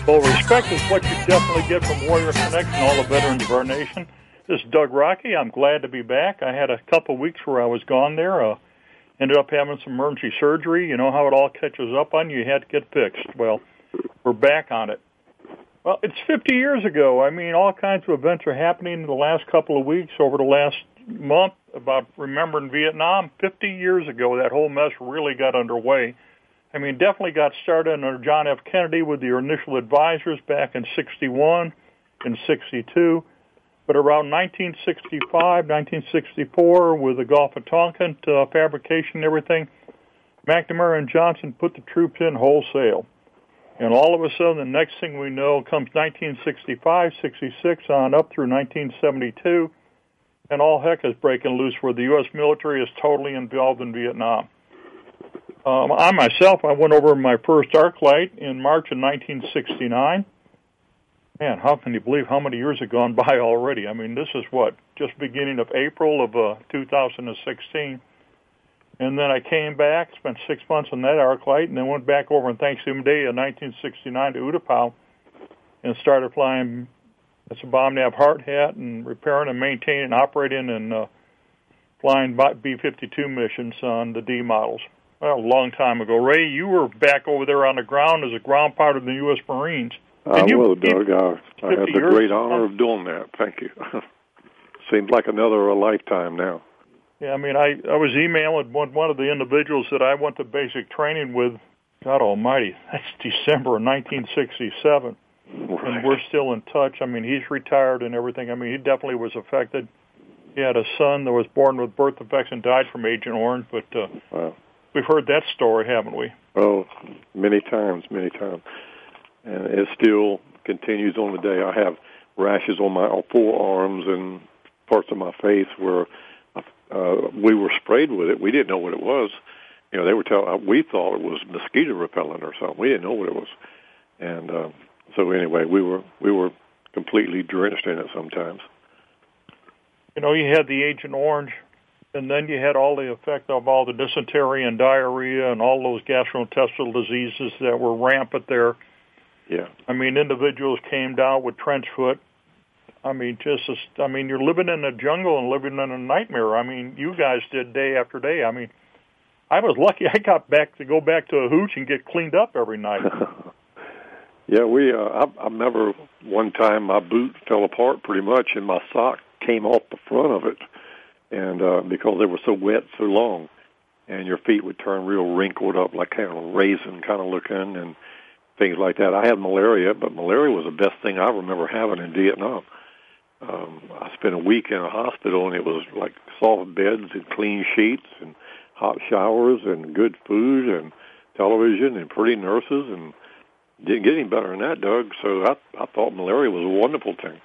Well, respect is what you definitely get from Warrior Connection, all the veterans of our nation. This is Doug Rocky. I'm glad to be back. I had a couple of weeks where I was gone there. Ended up having some emergency surgery. You know how it all catches up on you. You had to get fixed. Well, we're back on it. Well, it's 50 years ago. I mean, all kinds of events are happening in the last couple of weeks, over the last month, about remembering Vietnam. 50 years ago, that whole mess really got underway. I mean, definitely got started under John F. Kennedy with the initial advisors back in 61 and 62. But around 1965, 1964, with the Gulf of Tonkin fabrication and everything, McNamara and Johnson put the troops in wholesale. And all of a sudden, the next thing we know comes 1965, 66 on up through 1972, and all heck is breaking loose where the U.S. military is totally involved in Vietnam. I myself, I went over my first arc light in March of 1969. Man, how can you believe how many years have gone by already? I mean, this is just beginning of April of 2016. And then I came back, spent 6 months on that arc light, and then went back over on Thanksgiving Day of 1969 to Utapao and started flying as a bomb nav hard hat and repairing and maintaining and operating and flying B-52 missions on the D models. Well, a long time ago. Ray, you were back over there on the ground as a ground part of the U.S. Marines. I will, Doug. I had the great honor of doing that. Thank you. Seems like another lifetime now. Yeah, I mean, I was emailing one of the individuals that I went to basic training with. God almighty, that's December of 1967. Right. And we're still in touch. I mean, he's retired and everything. I mean, he definitely was affected. He had a son that was born with birth defects and died from Agent Orange, but wow. We've heard that story, haven't we? Oh, many times. And it still continues on today. I have rashes on my forearms and parts of my face where we were sprayed with it. We didn't know what it was. You know, they were we thought it was mosquito repellent or something. We didn't know what it was. And so anyway, we were completely drenched in it sometimes. You know, you had the Agent Orange, and then you had all the effect of all the dysentery and diarrhea and all those gastrointestinal diseases that were rampant there. Yeah. I mean, individuals came down with trench foot. I mean, you're living in a jungle and living in a nightmare. I mean, you guys did day after day. I mean, I was lucky I got to go back to a hooch and get cleaned up every night. Yeah, I remember one time my boot fell apart pretty much, and my sock came off the front of it, and because they were so wet so long, and your feet would turn real wrinkled up, like kind of raisin kind of looking, and things like that. I had malaria, but malaria was the best thing I remember having in Vietnam. I spent a week in a hospital, and it was like soft beds and clean sheets and hot showers and good food and television and pretty nurses, and didn't get any better than that, Doug. So I thought malaria was a wonderful thing.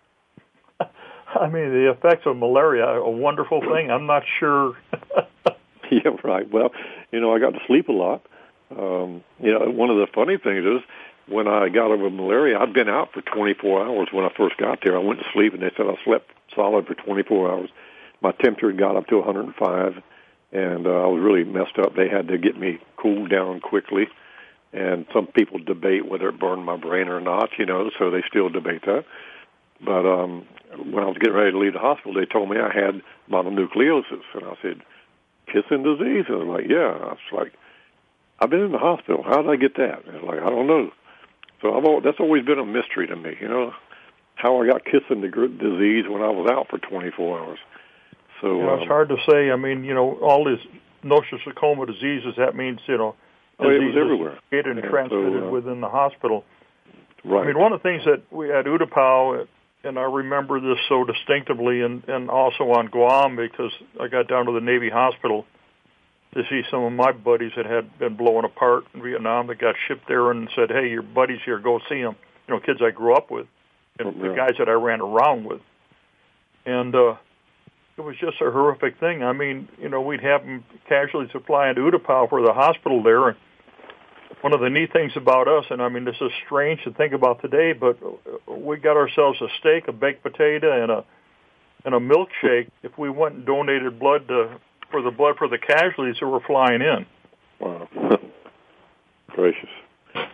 I mean, the effects of malaria, a wonderful thing. I'm not sure. Yeah, right. Well, you know, I got to sleep a lot. You know, one of the funny things is when I got over malaria, I'd been out for 24 hours when I first got there. I went to sleep, and they said I slept solid for 24 hours. My temperature got up to 105, and I was really messed up. They had to get me cooled down quickly, and some people debate whether it burned my brain or not, you know, so they still debate that. But when I was getting ready to leave the hospital, they told me I had mononucleosis, and I said, kissing disease? And I was like, yeah. I was like, I've been in the hospital. How did I get that? And like, I don't know. So that's always been a mystery to me, you know, how I got kissing disease when I was out for 24 hours. So you know, it's hard to say. I mean, you know, all these nosocomial diseases, that means, you know, it was everywhere. And transmitted within the hospital. Right. I mean, one of the things that we had Utapao, and I remember this so distinctively, and also on Guam, because I got down to the Navy hospital to see some of my buddies that had been blown apart in Vietnam that got shipped there and said, hey, your buddies here, go see them. You know, kids I grew up with, and the guys that I ran around with. And it was just a horrific thing. I mean, you know, we'd have them casualties fly into Utapao for the hospital there. And one of the neat things about us, and I mean, this is strange to think about today, but we got ourselves a steak, a baked potato, and a milkshake if we went and donated blood for the casualties who were flying in. Wow. Gracious.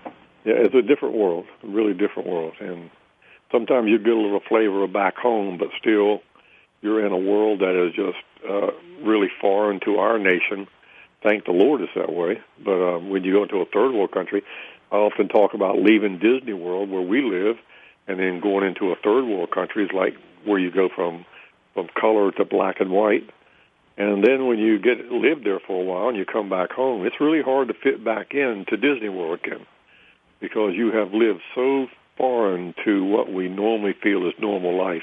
Yeah, it's a different world, a really different world. And sometimes you get a little flavor of back home, but still you're in a world that is just really foreign to our nation. Thank the Lord it's that way. But when you go into a third world country, I often talk about leaving Disney World where we live and then going into a third world country is like where you go from color to black and white. And then when you live there for a while and you come back home, it's really hard to fit back into Disney World again because you have lived so foreign to what we normally feel is normal life.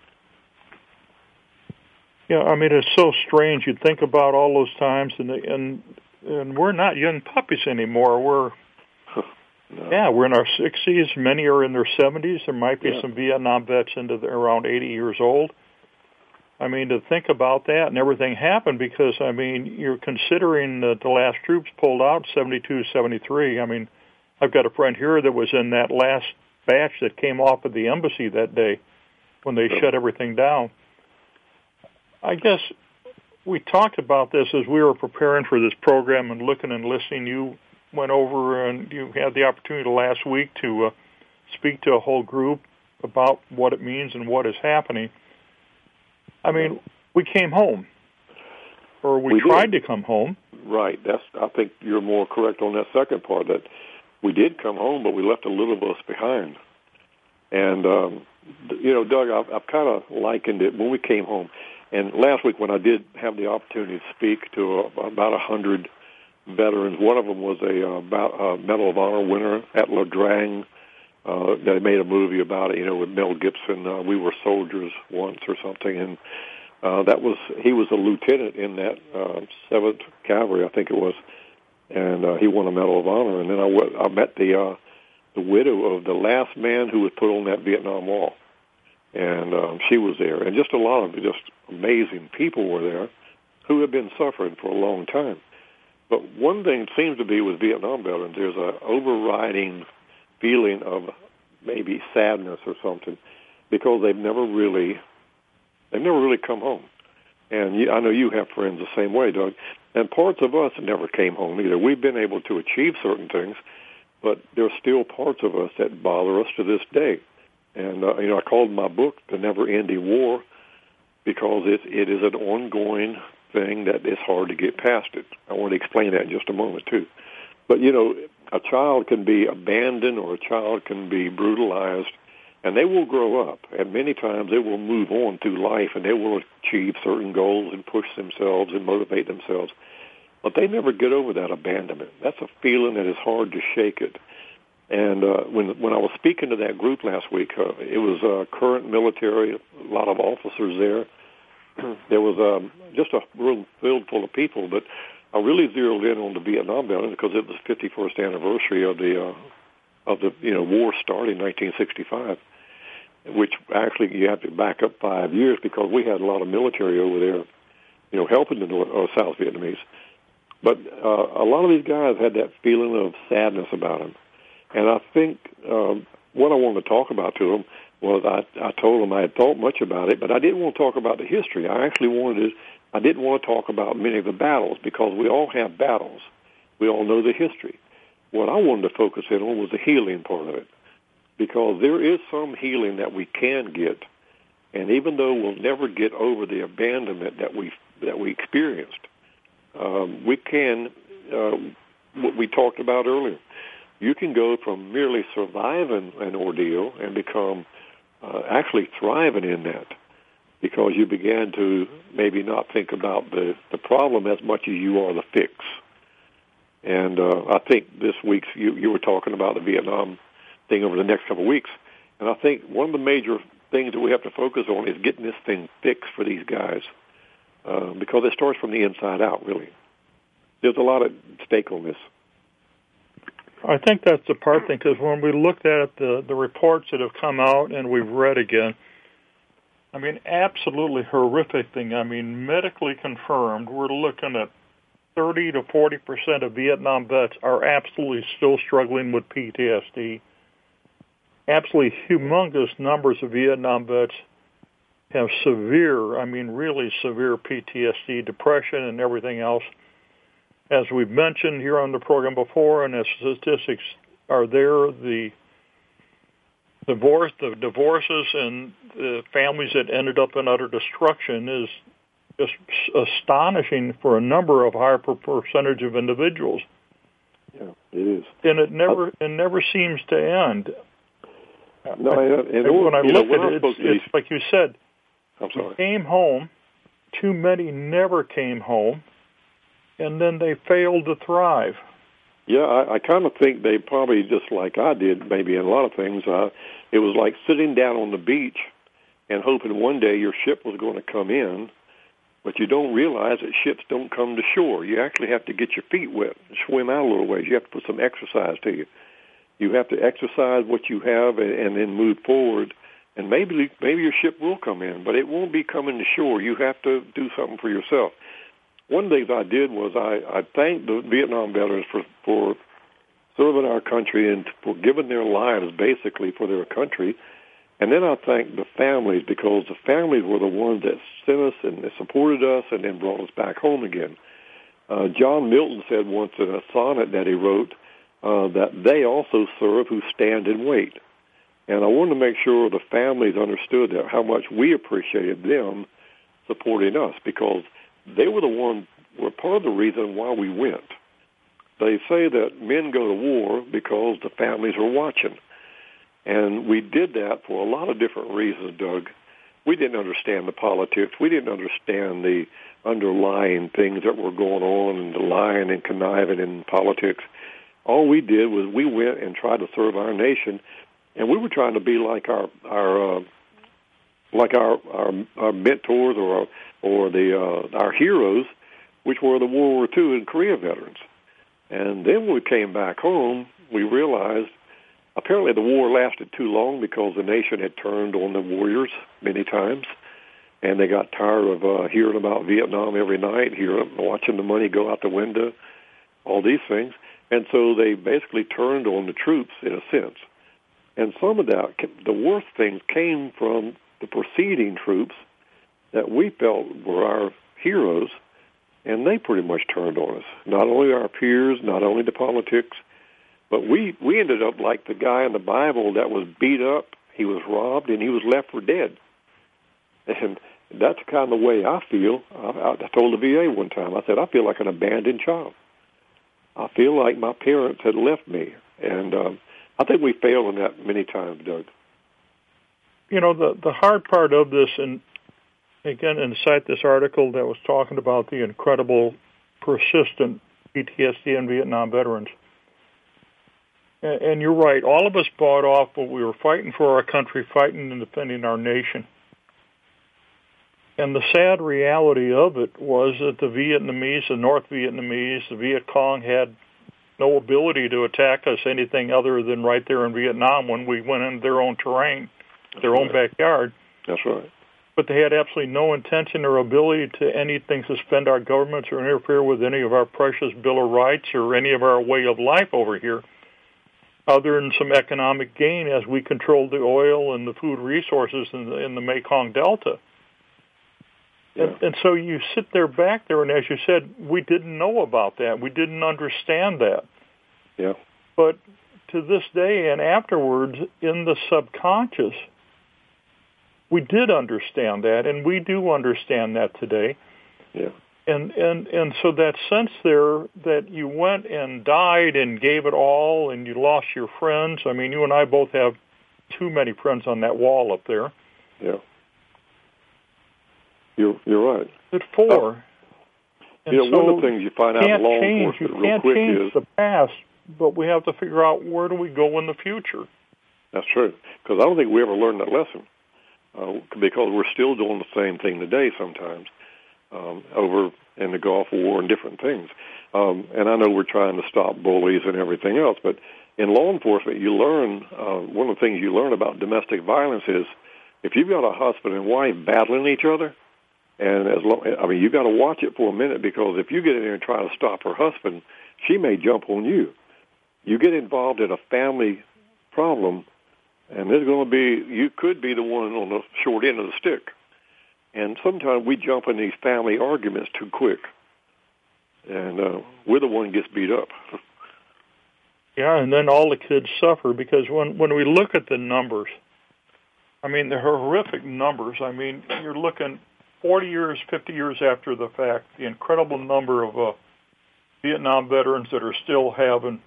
Yeah, I mean, it's so strange. You think about all those times, and we're not young puppies anymore. We're we're in our 60s. Many are in their 70s. There might be some Vietnam vets around 80 years old. I mean, to think about that and everything happened because, I mean, you're considering that the last troops pulled out 72, 73. I mean, I've got a friend here that was in that last batch that came off of the embassy that day when they shut everything down. I guess we talked about this as we were preparing for this program and looking and listening. You went over and you had the opportunity last week to speak to a whole group about what it means and what is happening. I mean, we came home, or we tried to come home. Right. I think you're more correct on that second part, that we did come home, but we left a little of us behind. And, Doug, I've kind of likened it when we came home. And last week when I did have the opportunity to speak to about 100 veterans, one of them was a Medal of Honor winner at La Drang. They made a movie about it, with Mel Gibson. We Were Soldiers once or something, and he was a lieutenant in that 7th Cavalry, I think it was, and he won a Medal of Honor. And then I met the widow of the last man who was put on that Vietnam Wall, and she was there, and just a lot of just amazing people were there who have been suffering for a long time. But one thing seems to be with Vietnam veterans, there's an overriding feeling of maybe sadness or something because they've never really come home. And I know you have friends the same way, Doug. And parts of us never came home either. We've been able to achieve certain things, but there's still parts of us that bother us to this day. And I called my book "The Never-Ending War" because it is an ongoing thing that is hard to get past it. I want to explain that in just a moment too. But a child can be abandoned or a child can be brutalized, and they will grow up, and many times they will move on through life, and they will achieve certain goals and push themselves and motivate themselves. But they never get over that abandonment. That's a feeling that is hard to shake it. And when I was speaking to that group last week, it was current military, a lot of officers there. There was just a room filled full of people, but I really zeroed in on the Vietnam veterans because it was the 51st anniversary of the war starting in 1965, which actually you have to back up 5 years because we had a lot of military over there, helping the South Vietnamese. But a lot of these guys had that feeling of sadness about them. And I think what I wanted to talk about to them was I told them I had thought much about it, but I didn't want to talk about the history. I didn't want to talk about many of the battles because we all have battles. We all know the history. What I wanted to focus in on was the healing part of it because there is some healing that we can get. And even though we'll never get over the abandonment that we experienced, we can, what we talked about earlier, you can go from merely surviving an ordeal and become actually thriving in that because you began to maybe not think about the problem as much as you are the fix. And I think this week's, you were talking about the Vietnam thing over the next couple of weeks, and I think one of the major things that we have to focus on is getting this thing fixed for these guys because it starts from the inside out, really. There's a lot at stake on this. I think that's the part thing, because when we looked at the reports that have come out and we've read again, I mean, absolutely horrific thing. I mean, medically confirmed, we're looking at 30 to 40% of Vietnam vets are absolutely still struggling with PTSD. Absolutely humongous numbers of Vietnam vets have severe, I mean, really severe PTSD, depression, and everything else. As we've mentioned here on the program before, and as statistics are there. The divorces and the families that ended up in utter destruction is just astonishing for a number of higher percentage of individuals. Yeah, it is. And it never seems to end. No, when I look at it, it's like you said. I'm sorry. They came home. Too many never came home, and then they failed to thrive. Yeah, I kind of think they probably, just like I did, maybe in a lot of things, it was like sitting down on the beach and hoping one day your ship was going to come in, but you don't realize that ships don't come to shore. You actually have to get your feet wet and swim out a little ways. You have to put some exercise to you. You have to exercise what you have and then move forward, and maybe your ship will come in, but it won't be coming to shore. You have to do something for yourself. One of the things I did was I thanked the Vietnam veterans for serving our country and for giving their lives basically for their country. And then I thanked the families, because the families were the ones that sent us and they supported us and then brought us back home again. John Milton said once in a sonnet that he wrote that they also serve who stand and wait. And I wanted to make sure the families understood that how much we appreciated them supporting us, because they were part of the reason why we went. They say that men go to war because the families are watching. And we did that for a lot of different reasons, Doug. We didn't understand the politics. We didn't understand the underlying things that were going on and the lying and conniving in politics. All we did was we went and tried to serve our nation, and we were trying to be like our mentors or our heroes, which were the World War II and Korea veterans. And then when we came back home, we realized apparently the war lasted too long because the nation had turned on the warriors many times, and they got tired of hearing about Vietnam every night, watching the money go out the window, all these things. And so they basically turned on the troops in a sense. And some of that, the worst things came from the preceding troops that we felt were our heroes, and they pretty much turned on us. Not only our peers, not only the politics, but we ended up like the guy in the Bible that was beat up, he was robbed, and he was left for dead. And that's kind of the way I feel. I told the VA one time, I said, I feel like an abandoned child. I feel like my parents had left me. And I think we fail in that many times, Doug. You know, the hard part of this, and again, cite this article that was talking about the incredible, persistent PTSD in Vietnam veterans. And you're right, all of us bought off, but we were fighting for our country, fighting and defending our nation. And the sad reality of it was that the Vietnamese, the North Vietnamese, the Viet Cong had no ability to attack us anything other than right there in Vietnam when we went into their own terrain, their own backyard. That's right. But they had absolutely no intention or ability to anything suspend our governments or interfere with any of our precious Bill of Rights or any of our way of life over here, other than some economic gain as we controlled the oil and the food resources in the Mekong Delta. Yeah. And so you sit there back there, and as you said, we didn't know about that. We didn't understand that. Yeah. But to this day and afterwards, in the subconscious, we did understand that, and we do understand that today. Yeah. And so that sense there that you went and died and gave it all, and you lost your friends. I mean, you and I both have too many friends on that wall up there. Yeah. You're right. At 4. You know, one of the things you find out in law enforcement real quick is... You can't change the past, but we have to figure out where do we go in the future. That's true, because I don't think we ever learned that lesson, because we're still doing the same thing today sometimes over in the Gulf War and different things. And I know we're trying to stop bullies and everything else, but in law enforcement, you learn, one of the things you learn about domestic violence is if you've got a husband and wife battling each other, and you got to watch it for a minute, because if you get in there and try to stop her husband, she may jump on you. You get involved in a family problem, and you could be the one on the short end of the stick. And sometimes we jump in these family arguments too quick, and we're the one who gets beat up. Yeah, and then all the kids suffer because when we look at the numbers, I mean, the horrific numbers, I mean, you're looking 40 years, 50 years after the fact, the incredible number of Vietnam veterans that are still having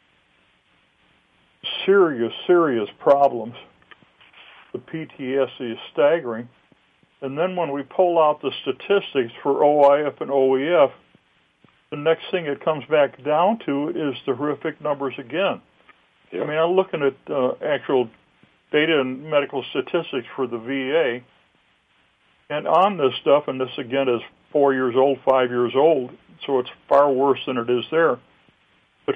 serious problems. The PTSD is staggering. And then when we pull out the statistics for OIF and OEF, the next thing it comes back down to is the horrific numbers again. Yeah. I mean, I'm looking at actual data and medical statistics for the VA, and on this stuff, and this again is 4 years old, 5 years old, so it's far worse than it is there, but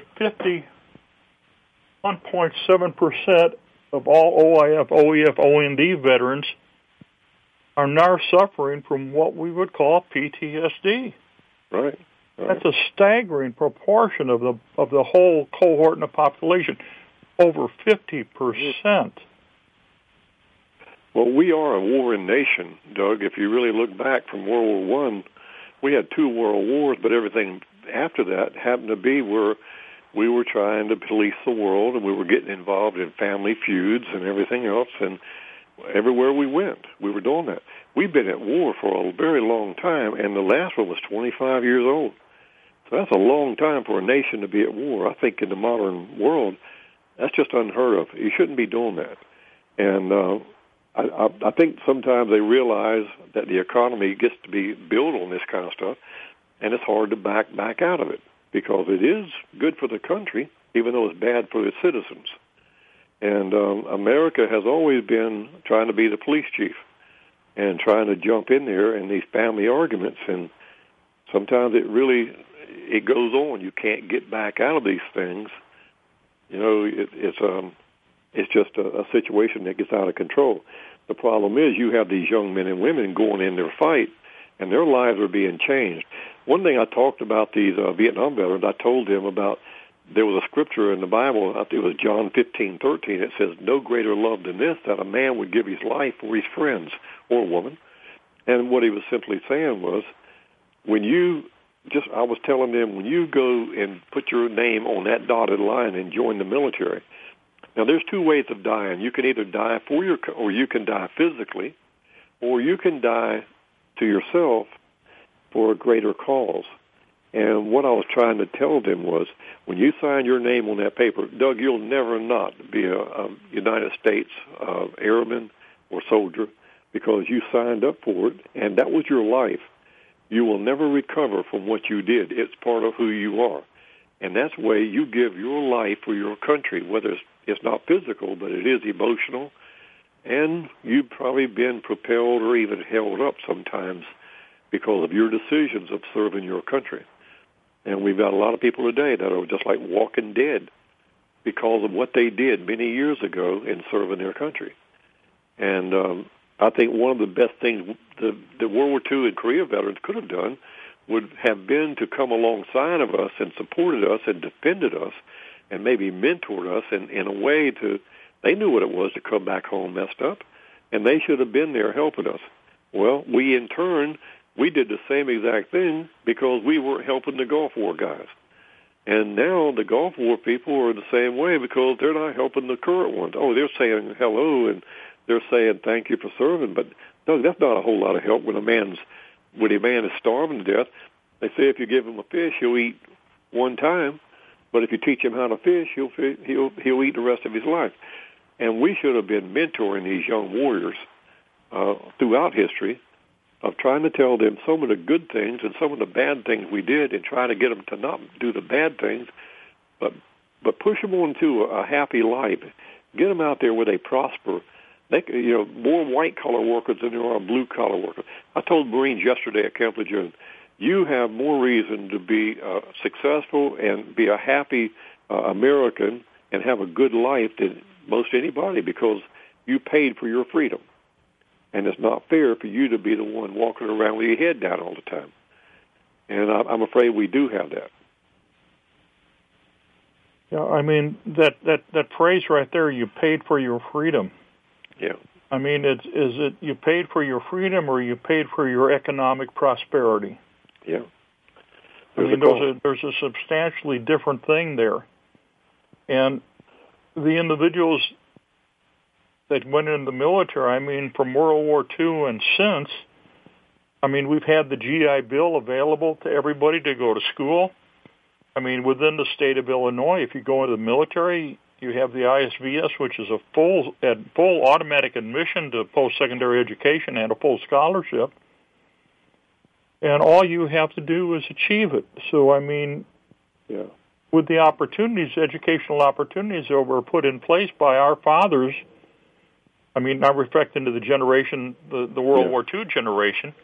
51.7% of all OIF, OEF, OND veterans are now suffering from what we would call PTSD. Right. That's a staggering proportion of the whole cohort in the population, over 50%. Well, we are a warring nation, Doug. If you really look back from World War I, we had 2 world wars, but everything after that happened to be where we were trying to police the world, and we were getting involved in family feuds and everything else, and everywhere we went, we were doing that. We've been at war for a very long time, and the last one was 25 years old. So that's a long time for a nation to be at war. I think in the modern world, that's just unheard of. You shouldn't be doing that. And I think sometimes they realize that the economy gets to be built on this kind of stuff, and it's hard to back out of it because it is good for the country, even though it's bad for its citizens. And America has always been trying to be the police chief and trying to jump in there in these family arguments. And sometimes it goes on. You can't get back out of these things. You know, it's just a situation that gets out of control. The problem is you have these young men and women going in their fight, and their lives are being changed. One thing I talked about these Vietnam veterans, I told them about, there was a scripture in the Bible, I think it was John 15:13, it says, "No greater love than this, that a man would give his life for his friends," or woman. And what he was simply saying was, I was telling them, when you go and put your name on that dotted line and join the military, now there's 2 ways of dying. You can either die or you can die physically, or you can die to yourself for a greater cause. And what I was trying to tell them was, when you sign your name on that paper, Doug, you'll never not be a United States airman or soldier because you signed up for it, and that was your life. You will never recover from what you did. It's part of who you are. And that's the way you give your life for your country, whether it's not physical, but it is emotional. And you've probably been propelled or even held up sometimes because of your decisions of serving your country. And we've got a lot of people today that are just like walking dead because of what they did many years ago in serving their country. And I think one of the best things the World War II and Korea veterans could have done would have been to come alongside of us and supported us and defended us and maybe mentored us in a way they knew what it was to come back home messed up, and they should have been there helping us. Well, we in turn, we did the same exact thing because we weren't helping the Gulf War guys. And now the Gulf War people are the same way because they're not helping the current ones. Oh, they're saying hello and they're saying thank you for serving, but no, that's not a whole lot of help when a man is starving to death. They say if you give him a fish, he'll eat one time, but if you teach him how to fish, he'll eat the rest of his life. And we should have been mentoring these young warriors throughout history, of trying to tell them some of the good things and some of the bad things we did, and try to get them to not do the bad things, but push them on to a happy life. Get them out there where they prosper. More white-collar workers than there are blue-collar workers. I told Marines yesterday at Camp Lejeune, you have more reason to be successful and be a happy American and have a good life than most anybody because you paid for your freedom. And it's not fair for you to be the one walking around with your head down all the time. And I'm afraid we do have that. Yeah, I mean, that phrase right there, you paid for your freedom. Yeah. I mean, is it you paid for your freedom or you paid for your economic prosperity? Yeah. There's a substantially different thing there. And the individuals that went in the military, I mean, from World War II and since, I mean, we've had the GI Bill available to everybody to go to school. I mean, within the state of Illinois, if you go into the military, you have the ISVS, which is a full automatic admission to post-secondary education and a full scholarship. And all you have to do is achieve it. So, I mean, with the opportunities, educational opportunities that were put in place by our fathers, I mean, not reflecting to the generation, the World War II generation,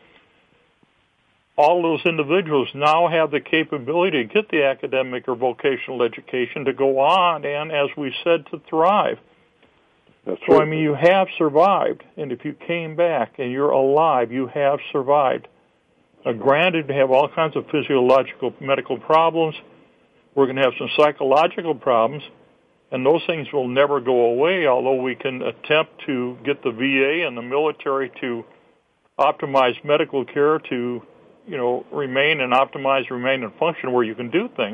all those individuals now have the capability to get the academic or vocational education to go on and, as we said, to thrive. That's so, right. I mean, you have survived, and if you came back and you're alive, you have survived. Granted, you have all kinds of physiological, medical problems. We're going to have some psychological problems, and those things will never go away, although we can attempt to get the VA and the military to optimize medical care to remain and optimize, remain and function where you can do things.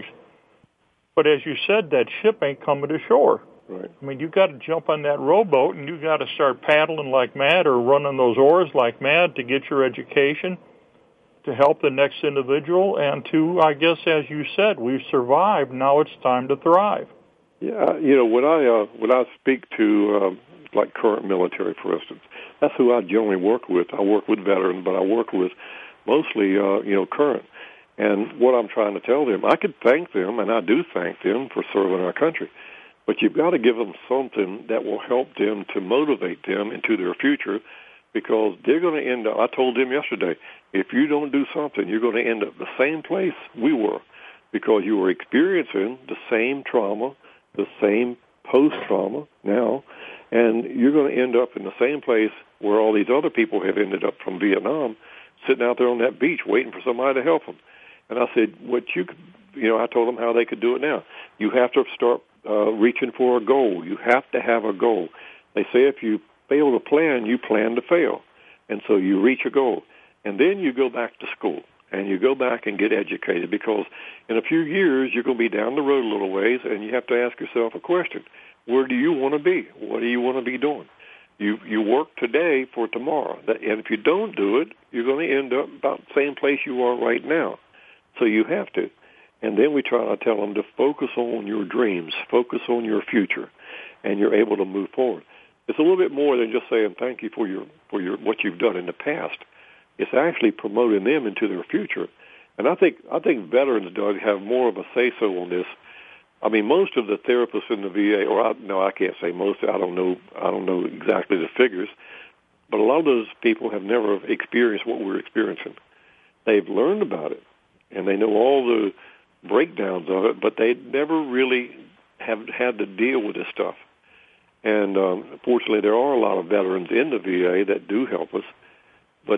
But as you said, that ship ain't coming to shore. Right. I mean, you got to jump on that rowboat and you got to start paddling like mad or running those oars like mad to get your education, to help the next individual, and to, I guess, as you said, we've survived. Now it's time to thrive. Yeah, when I speak to like current military, for instance, that's who I generally work with. I work with veterans, but I work with mostly, current. And what I'm trying to tell them, I could thank them, and I do thank them for serving our country, but you've got to give them something that will help them to motivate them into their future, because they're going to end up, I told them yesterday, if you don't do something, you're going to end up the same place we were, because you were experiencing the same trauma, the same post-trauma now, and you're going to end up in the same place where all these other people have ended up from Vietnam, sitting out there on that beach waiting for somebody to help them. And I said, I told them how they could do it now. You have to start reaching for a goal. You have to have a goal. They say if you fail to plan, you plan to fail. And so you reach a goal. And then you go back to school, and you go back and get educated, because in a few years you're going to be down the road a little ways, and you have to ask yourself a question. Where do you want to be? What do you want to be doing? You work today for tomorrow. And if you don't do it, you're going to end up about the same place you are right now. So you have to. And then we try to tell them to focus on your dreams, focus on your future, and you're able to move forward. It's a little bit more than just saying thank you for your what you've done in the past. It's actually promoting them into their future. And I think veterans, Doug, have more of a say-so on this. I mean, most of the therapists in the VA, I can't say most. I don't know exactly the figures, but a lot of those people have never experienced what we're experiencing. They've learned about it, and they know all the breakdowns of it, but they never really have had to deal with this stuff. And fortunately, there are a lot of veterans in the VA that do help us, but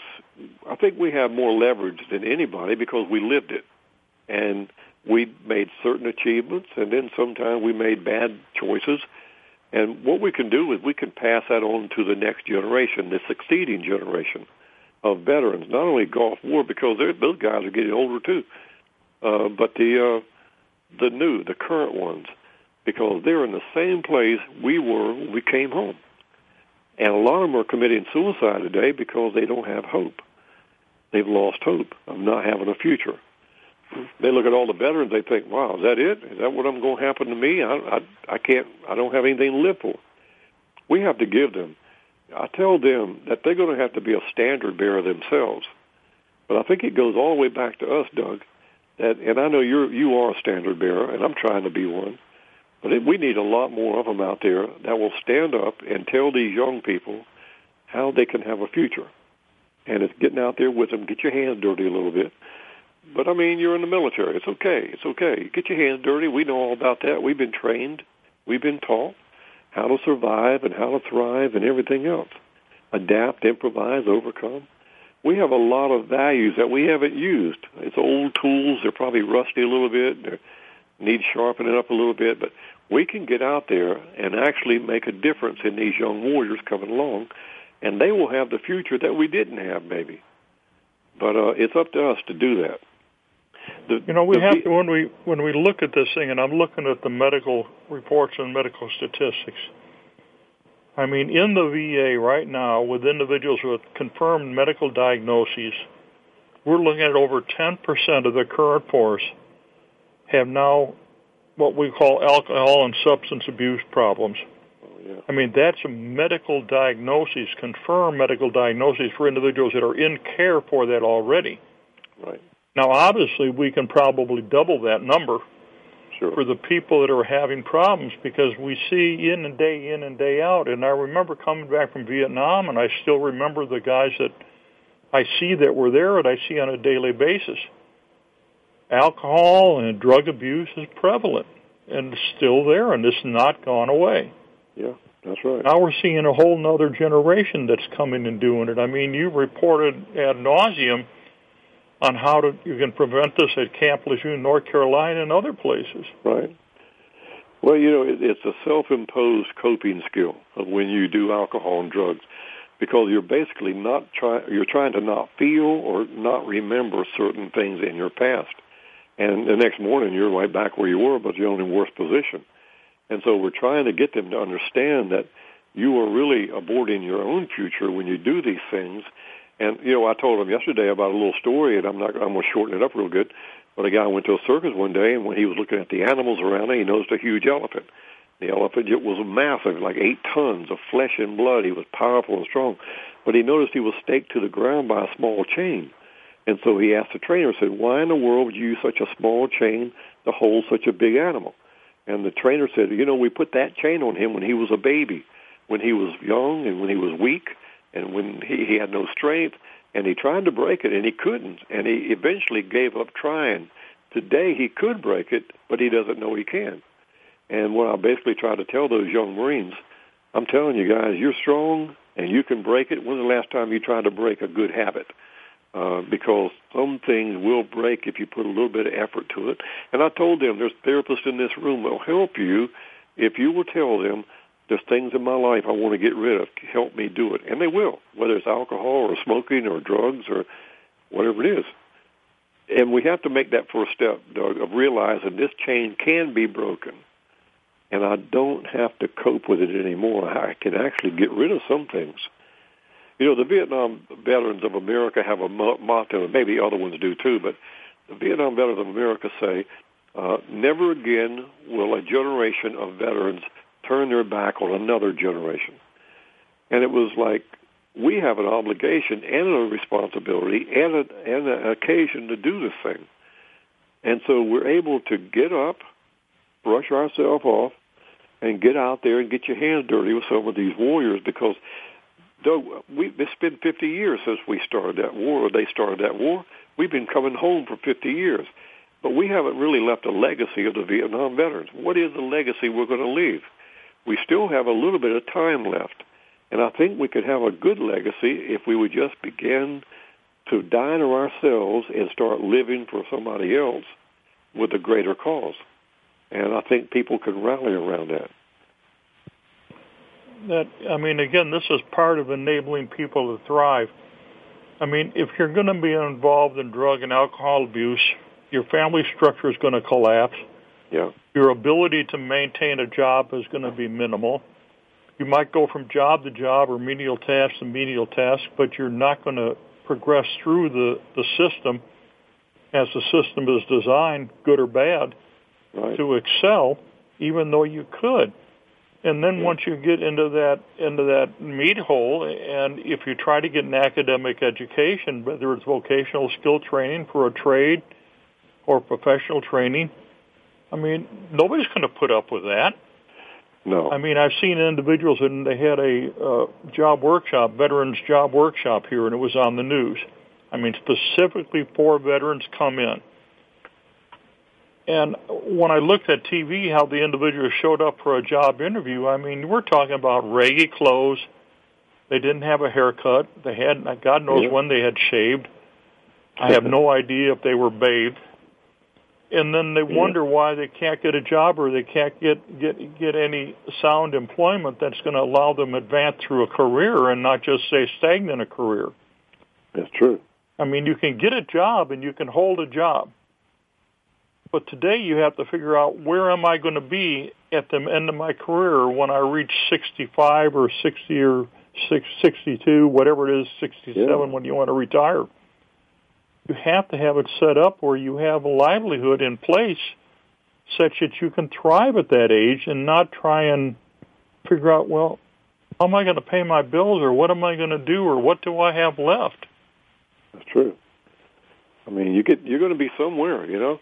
I think we have more leverage than anybody because we lived it, and we made certain achievements, and then sometimes we made bad choices. And what we can do is we can pass that on to the next generation, the succeeding generation of veterans, not only Gulf War, because those guys are getting older too, but the current ones, because they're in the same place we were when we came home. And a lot of them are committing suicide today because they don't have hope. They've lost hope of not having a future. They look at all the veterans, they think, wow, is that it? Is that what I'm going to happen to me? I don't have anything to live for. We have to give them. I tell them that they're going to have to be a standard bearer themselves. But I think it goes all the way back to us, Doug. And I know you are a standard bearer, and I'm trying to be one. But we need a lot more of them out there that will stand up and tell these young people how they can have a future. And it's getting out there with them. Get your hands dirty a little bit. But, I mean, you're in the military. It's okay. It's okay. Get your hands dirty. We know all about that. We've been trained. We've been taught how to survive and how to thrive and everything else. Adapt, improvise, overcome. We have a lot of values that we haven't used. It's old tools. They're probably rusty a little bit. They need sharpening up a little bit. But we can get out there and actually make a difference in these young warriors coming along, and they will have the future that we didn't have, maybe. But it's up to us to do that. We have to, when we look at this thing, and I'm looking at the medical reports and medical statistics. I mean, in the VA right now, with individuals with confirmed medical diagnoses, we're looking at over 10% of the current force have now what we call alcohol and substance abuse problems. Oh, yeah. I mean, that's a medical diagnosis, confirmed medical diagnosis for individuals that are in care for that already. Right. Now, obviously, we can probably double that number Sure. for the people that are having problems, because we see in and day out. And I remember coming back from Vietnam, and I still remember the guys that I see that were there and I see on a daily basis. Alcohol and drug abuse is prevalent and still there, and it's not gone away. Yeah, that's right. Now we're seeing a whole nother generation that's coming and doing it. I mean, you reported ad nauseum on how you can prevent this at Camp Lejeune, North Carolina, and other places. Right. Well, it's a self-imposed coping skill of when you do alcohol and drugs, because you're basically you're trying to not feel or not remember certain things in your past. And the next morning, you're right back where you were, but you're in a worse position. And so we're trying to get them to understand that you are really aborting your own future when you do these things. And, I told them yesterday about a little story, and I'm going to shorten it up real good. But a guy went to a circus one day, and when he was looking at the animals around him, he noticed a huge elephant. The elephant was massive, like 8 tons of flesh and blood. He was powerful and strong. But he noticed he was staked to the ground by a small chain. And so he asked the trainer, said, why in the world would you use such a small chain to hold such a big animal? And the trainer said, we put that chain on him when he was a baby, when he was young and when he was weak, and when he had no strength, and he tried to break it, and he couldn't, and he eventually gave up trying. Today he could break it, but he doesn't know he can. And what I basically try to tell those young Marines, I'm telling you guys, you're strong, and you can break it. When's the last time you tried to break a good habit? Because some things will break if you put a little bit of effort to it. And I told them there's therapists in this room that will help you if you will tell them, there's things in my life I want to get rid of. Help me do it. And they will, whether it's alcohol or smoking or drugs or whatever it is. And we have to make that first step, Doug, of realizing this chain can be broken. And I don't have to cope with it anymore. I can actually get rid of some things. The Vietnam Veterans of America have a motto, and maybe other ones do too, but the Vietnam Veterans of America say, never again will a generation of veterans turn their back on another generation. And it was like, we have an obligation and a responsibility and an occasion to do this thing. And so we're able to get up, brush ourselves off, and get out there and get your hands dirty with some of these warriors, because though it's been 50 years since we started that war, or they started that war. We've been coming home for 50 years. But we haven't really left a legacy of the Vietnam veterans. What is the legacy we're going to leave? We still have a little bit of time left. And I think we could have a good legacy if we would just begin to die to ourselves and start living for somebody else with a greater cause. And I think people can rally around that. Again, this is part of enabling people to thrive. If you're going to be involved in drug and alcohol abuse, your family structure is going to collapse. Yeah. Your ability to maintain a job is going to be minimal. You might go from job to job or menial task to menial task, but you're not going to progress through the system as the system is designed, good or bad, right, to excel, even though you could. And then once you get into that meat hole, and if you try to get an academic education, whether it's vocational skill training for a trade or professional training, nobody's going to put up with that. No. I've seen individuals, and they had a job workshop, veterans job workshop here, and it was on the news. Specifically for veterans come in. And when I looked at TV, how the individual showed up for a job interview, we're talking about raggy clothes. They didn't have a haircut. They had, God knows when they had shaved. I have no idea if they were bathed. And then they wonder why they can't get a job, or they can't get any sound employment that's going to allow them to advance through a career and not just stay stagnant a career. That's true. You can get a job and you can hold a job. But today you have to figure out where am I going to be at the end of my career when I reach 65 or 60 or 62, whatever it is, 67 when you want to retire. You have to have it set up where you have a livelihood in place such that you can thrive at that age and not try and figure out, well, how am I going to pay my bills, or what am I going to do, or what do I have left? That's true. I mean, you're going to be somewhere, you know.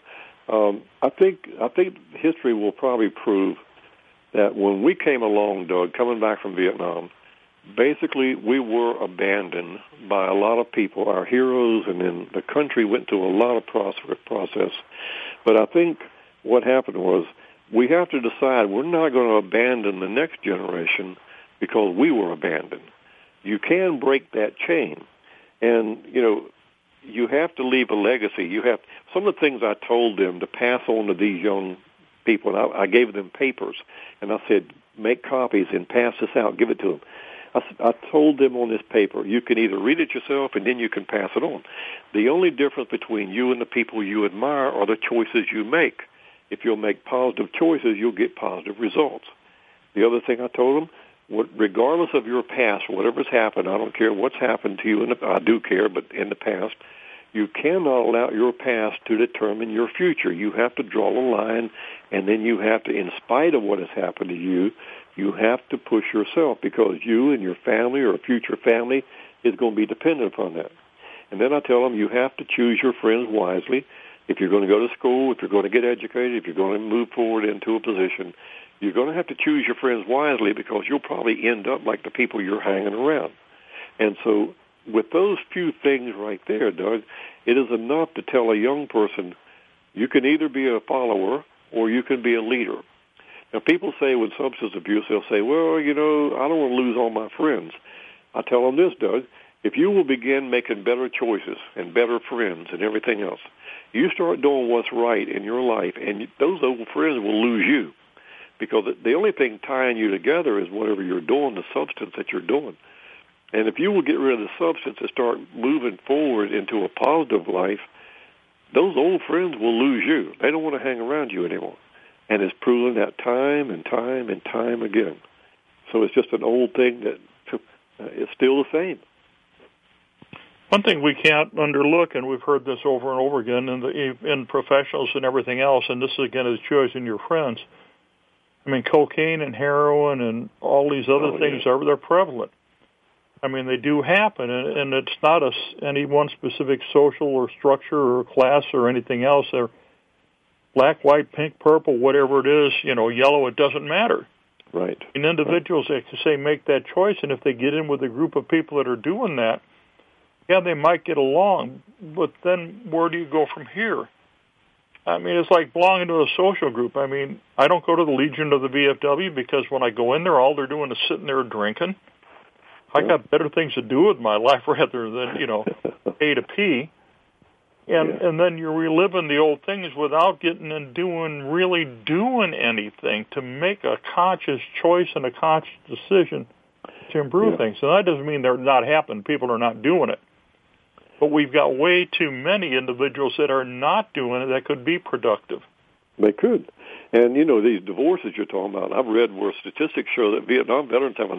I think history will probably prove that when we came along, Doug, coming back from Vietnam, basically we were abandoned by a lot of people, our heroes, and then the country went through a lot of process. But I think what happened was we have to decide we're not going to abandon the next generation because we were abandoned. You can break that chain. And, you know, you have to leave a legacy. You have some of the things I told them to pass on to these young people. And I gave them papers, and I said, make copies and pass this out, give it to them. I told them on this paper, you can either read it yourself and then you can pass it on. The only difference between you and the people you admire are the choices you make. If you'll make positive choices, you'll get positive results. The other thing I told them, regardless of your past, whatever's happened, I don't care what's happened to you, I do care, but in the past, you cannot allow your past to determine your future. You have to draw a line, and then you have to, in spite of what has happened to you, you have to push yourself, because you and your family or a future family is going to be dependent upon that. And then I tell them you have to choose your friends wisely. If you're going to go to school, if you're going to get educated, if you're going to move forward into a position, you're going to have to choose your friends wisely, because you'll probably end up like the people you're hanging around. And so with those few things right there, Doug, it is enough to tell a young person, you can either be a follower or you can be a leader. Now, people say with substance abuse, they'll say, well, you know, I don't want to lose all my friends. I tell them this, Doug, if you will begin making better choices and better friends and everything else, you start doing what's right in your life, and those old friends will lose you, because the only thing tying you together is whatever you're doing, the substance that you're doing. And if you will get rid of the substance and start moving forward into a positive life, those old friends will lose you. They don't want to hang around you anymore. And it's proven that time and time and time again. So it's just an old thing that is still the same. One thing we can't underlook, and we've heard this over and over again in professionals and everything else, and this again is choosing your friends. I mean, cocaine and heroin and all these other things they're prevalent. I mean, they do happen, and it's not any one specific social or structure or class or anything else. They're black, white, pink, purple, whatever it is, you know, yellow, it doesn't matter. Right. And individuals, they say, make that choice, and if they get in with a group of people that are doing that, yeah, they might get along, but then where do you go from here? I mean, it's like belonging to a social group. I mean, I don't go to the Legion of the VFW because when I go in there, all they're doing is sitting there drinking. I got better things to do with my life rather than, you know, A to P. And then you're reliving the old things without getting and really doing anything to make a conscious choice and a conscious decision to improve things. So that doesn't mean they're not happening. People are not doing it. But we've got way too many individuals that are not doing it that could be productive. They could. And, you know, these divorces you're talking about, I've read where statistics show that Vietnam veterans have a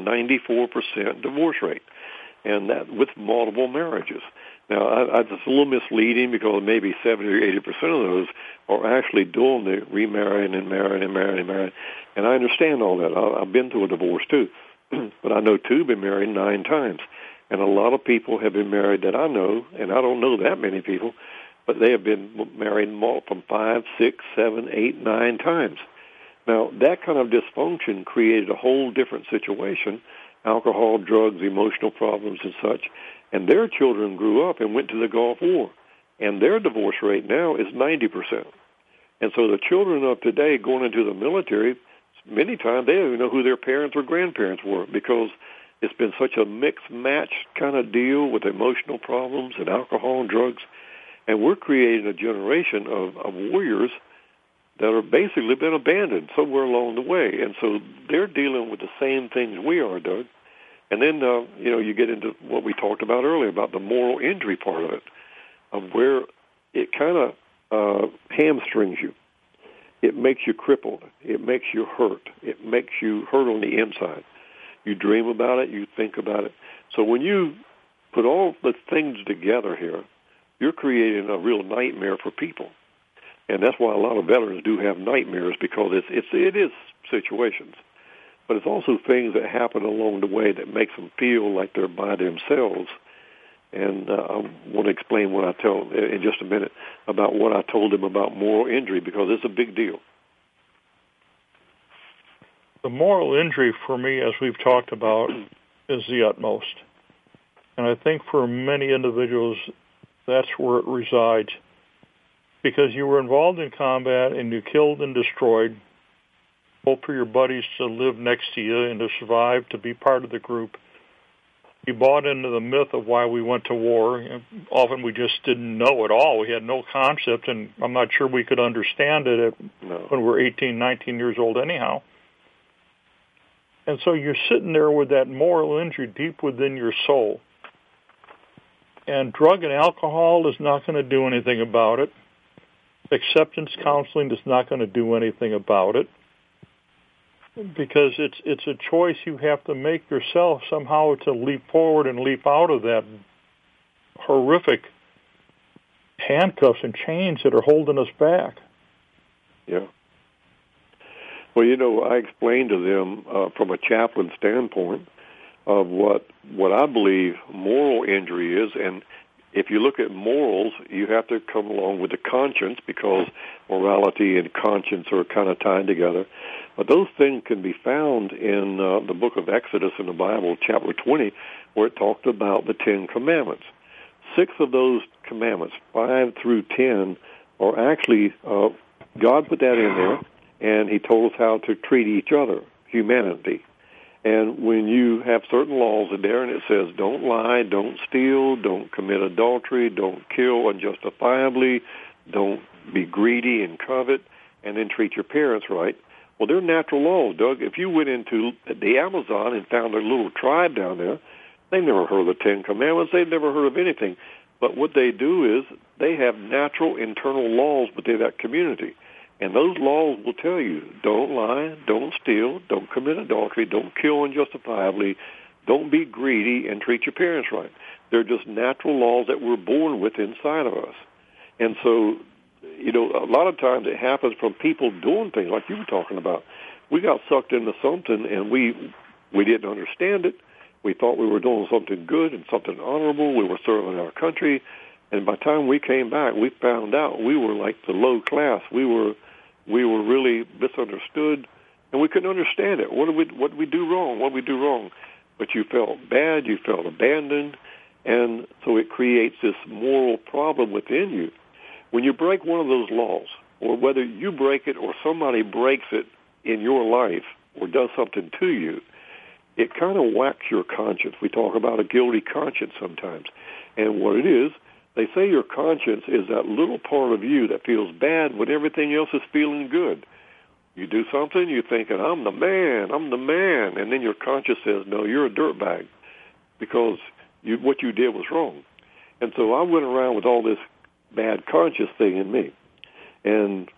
94% divorce rate, and that with multiple marriages. Now, it's a little misleading because maybe 70 or 80% of those are actually doing the remarrying and marrying and marrying and marrying. And I understand all that. I've been through a divorce, too. But I know, too, been married 9 times. And a lot of people have been married that I know, and I don't know that many people, but they have been married from 5, 6, 7, 8, 9 times. Now, that kind of dysfunction created a whole different situation, alcohol, drugs, emotional problems and such, and their children grew up and went to the Gulf War, and their divorce rate now is 90%. And so the children of today going into the military, many times they don't even know who their parents or grandparents were, because it's been such a mix-match kind of deal with emotional problems and alcohol and drugs. And we're creating a generation of warriors that are basically been abandoned somewhere along the way. And so they're dealing with the same things we are, Doug. And then, you know, you get into what we talked about earlier about the moral injury part of it, of where it kind of hamstrings you. It makes you crippled. It makes you hurt. It makes you hurt on the inside. You dream about it. You think about it. So when you put all the things together here, you're creating a real nightmare for people. And that's why a lot of veterans do have nightmares, because it is situations. But it's also things that happen along the way that makes them feel like they're by themselves. And I want to explain what I tell in just a minute about what I told them about moral injury, because it's a big deal. The moral injury for me, as we've talked about, is the utmost. And I think for many individuals, that's where it resides. Because you were involved in combat and you killed and destroyed, hope for your buddies to live next to you and to survive, to be part of the group. You bought into the myth of why we went to war. Often we just didn't know at all. We had no concept, and I'm not sure we could understand it when we were 18, 19 years old anyhow. And so you're sitting there with that moral injury deep within your soul. And drug and alcohol is not going to do anything about it. Acceptance counseling is not going to do anything about it, because it's a choice you have to make yourself somehow to leap forward and leap out of that horrific handcuffs and chains that are holding us back. Yeah. Well, I explained to them from a chaplain standpoint of what I believe moral injury is. And if you look at morals, you have to come along with the conscience, because morality and conscience are kind of tied together. But those things can be found in the book of Exodus in the Bible, chapter 20, where it talked about the 10 Commandments. 6 of those commandments, 5 through 10, are actually, God put that in there, and he told us how to treat each other, humanity. And when you have certain laws in there, and it says don't lie, don't steal, don't commit adultery, don't kill unjustifiably, don't be greedy and covet, and then treat your parents right. Well, they're natural laws, Doug. If you went into the Amazon and found a little tribe down there, they never heard of the 10 Commandments. They've never heard of anything. But what they do is they have natural internal laws within that community. And those laws will tell you, don't lie, don't steal, don't commit adultery, don't kill unjustifiably, don't be greedy, and treat your parents right. They're just natural laws that we're born with inside of us. And so, a lot of times it happens from people doing things like you were talking about. We got sucked into something, and we didn't understand it. We thought we were doing something good and something honorable. We were serving our country. And by the time we came back, we found out we were like the low class. We were really misunderstood, and we couldn't understand it. What did we do wrong? What did we do wrong? But you felt bad, you felt abandoned, and so it creates this moral problem within you. When you break one of those laws, or whether you break it or somebody breaks it in your life or does something to you, it kind of whacks your conscience. We talk about a guilty conscience sometimes. And what it is, they say your conscience is that little part of you that feels bad when everything else is feeling good. You do something, you're thinking, I'm the man, and then your conscience says, no, you're a dirtbag, because what you did was wrong. And so I went around with all this bad conscience thing in me. And,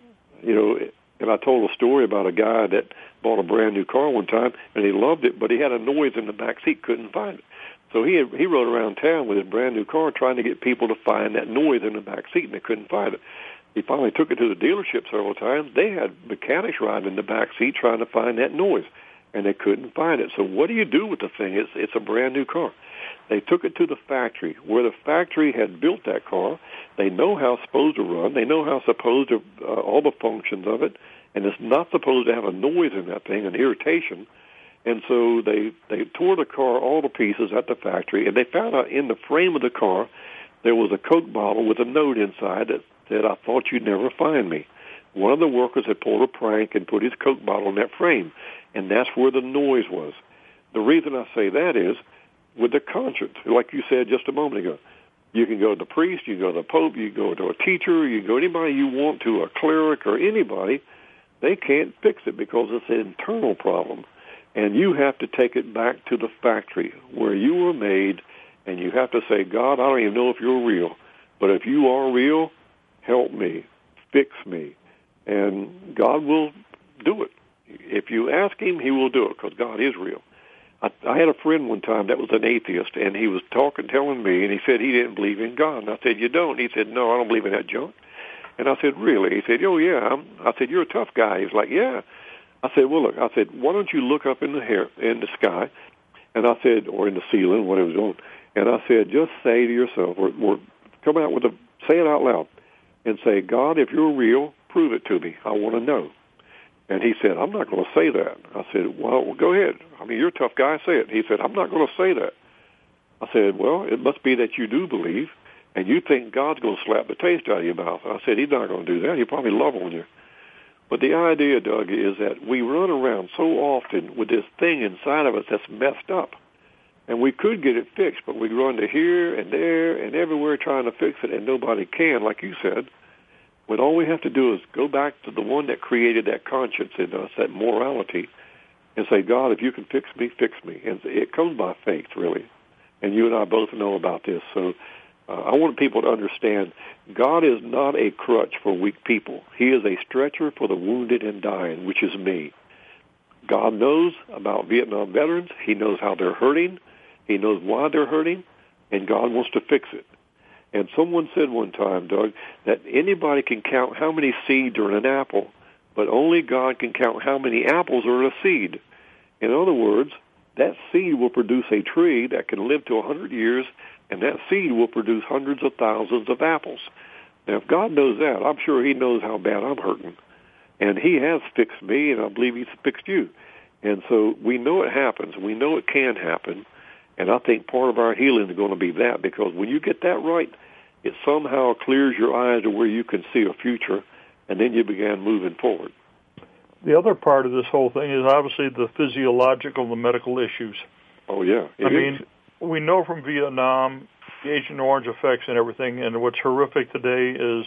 and I told a story about a guy that bought a brand new car one time, and he loved it, but he had a noise in the back seat, couldn't find it. So he rode around town with his brand new car trying to get people to find that noise in the back seat, and they couldn't find it. He finally took it to the dealership several times. They had mechanics riding in the back seat trying to find that noise, and they couldn't find it. So what do you do with the thing? It's a brand new car. They took it to the factory, where the factory had built that car. They know how it's supposed to run. They know how supposed to all the functions of it, and it's not supposed to have a noise in that thing, an irritation. And so they tore the car all to pieces at the factory, and they found out in the frame of the car there was a Coke bottle with a note inside that said, I thought you'd never find me. One of the workers had pulled a prank and put his Coke bottle in that frame, and that's where the noise was. The reason I say that is, with the conscience, like you said just a moment ago, you can go to the priest, you can go to the pope, you can go to a teacher, you can go anybody you want to, a cleric or anybody. They can't fix it because it's an internal problem. And you have to take it back to the factory where you were made, and you have to say, God, I don't even know if you're real, but if you are real, help me. fix me. And God will do it. If you ask him, he will do it, because God is real. I had a friend one time that was an atheist, and he was telling me, and he said he didn't believe in God. And I said, you don't? He said, no, I don't believe in that junk. And I said, really? He said, oh, yeah. I said, you're a tough guy. He was like, yeah. I said, well, look, I said, why don't you look up in the sky, and I said, or in the ceiling, whatever it was on, and I said, just say to yourself, or come out with say it out loud, and say, God, if you're real, prove it to me. I want to know. And he said, I'm not going to say that. I said, well, go ahead. I mean, you're a tough guy. Say it. He said, I'm not going to say that. I said, well, it must be that you do believe, and you think God's going to slap the taste out of your mouth. I said, he's not going to do that. He'll probably love on you. But the idea, Doug, is that we run around so often with this thing inside of us that's messed up. And we could get it fixed, but we run to here and there and everywhere trying to fix it, and nobody can, like you said. When all we have to do is go back to the one that created that conscience in us, that morality, and say, God, if you can fix me, fix me. And it comes by faith, really. And you and I both know about this. So I want people to understand God is not a crutch for weak people. He is a stretcher for the wounded and dying, which is me. God knows about Vietnam veterans. He knows how they're hurting. He knows why they're hurting, and God wants to fix it. And someone said one time, Doug, that anybody can count how many seeds are in an apple, but only God can count how many apples are in a seed. In other words, that seed will produce a tree that can live to 100 years, and that seed will produce hundreds of thousands of apples. Now, if God knows that, I'm sure he knows how bad I'm hurting. And he has fixed me, and I believe he's fixed you. And so we know it happens. We know it can happen. And I think part of our healing is going to be that, because when you get that right, it somehow clears your eyes to where you can see a future, and then you begin moving forward. The other part of this whole thing is obviously the physiological and the medical issues. Oh, yeah. I mean, we know from Vietnam, the Agent Orange effects and everything, and what's horrific today is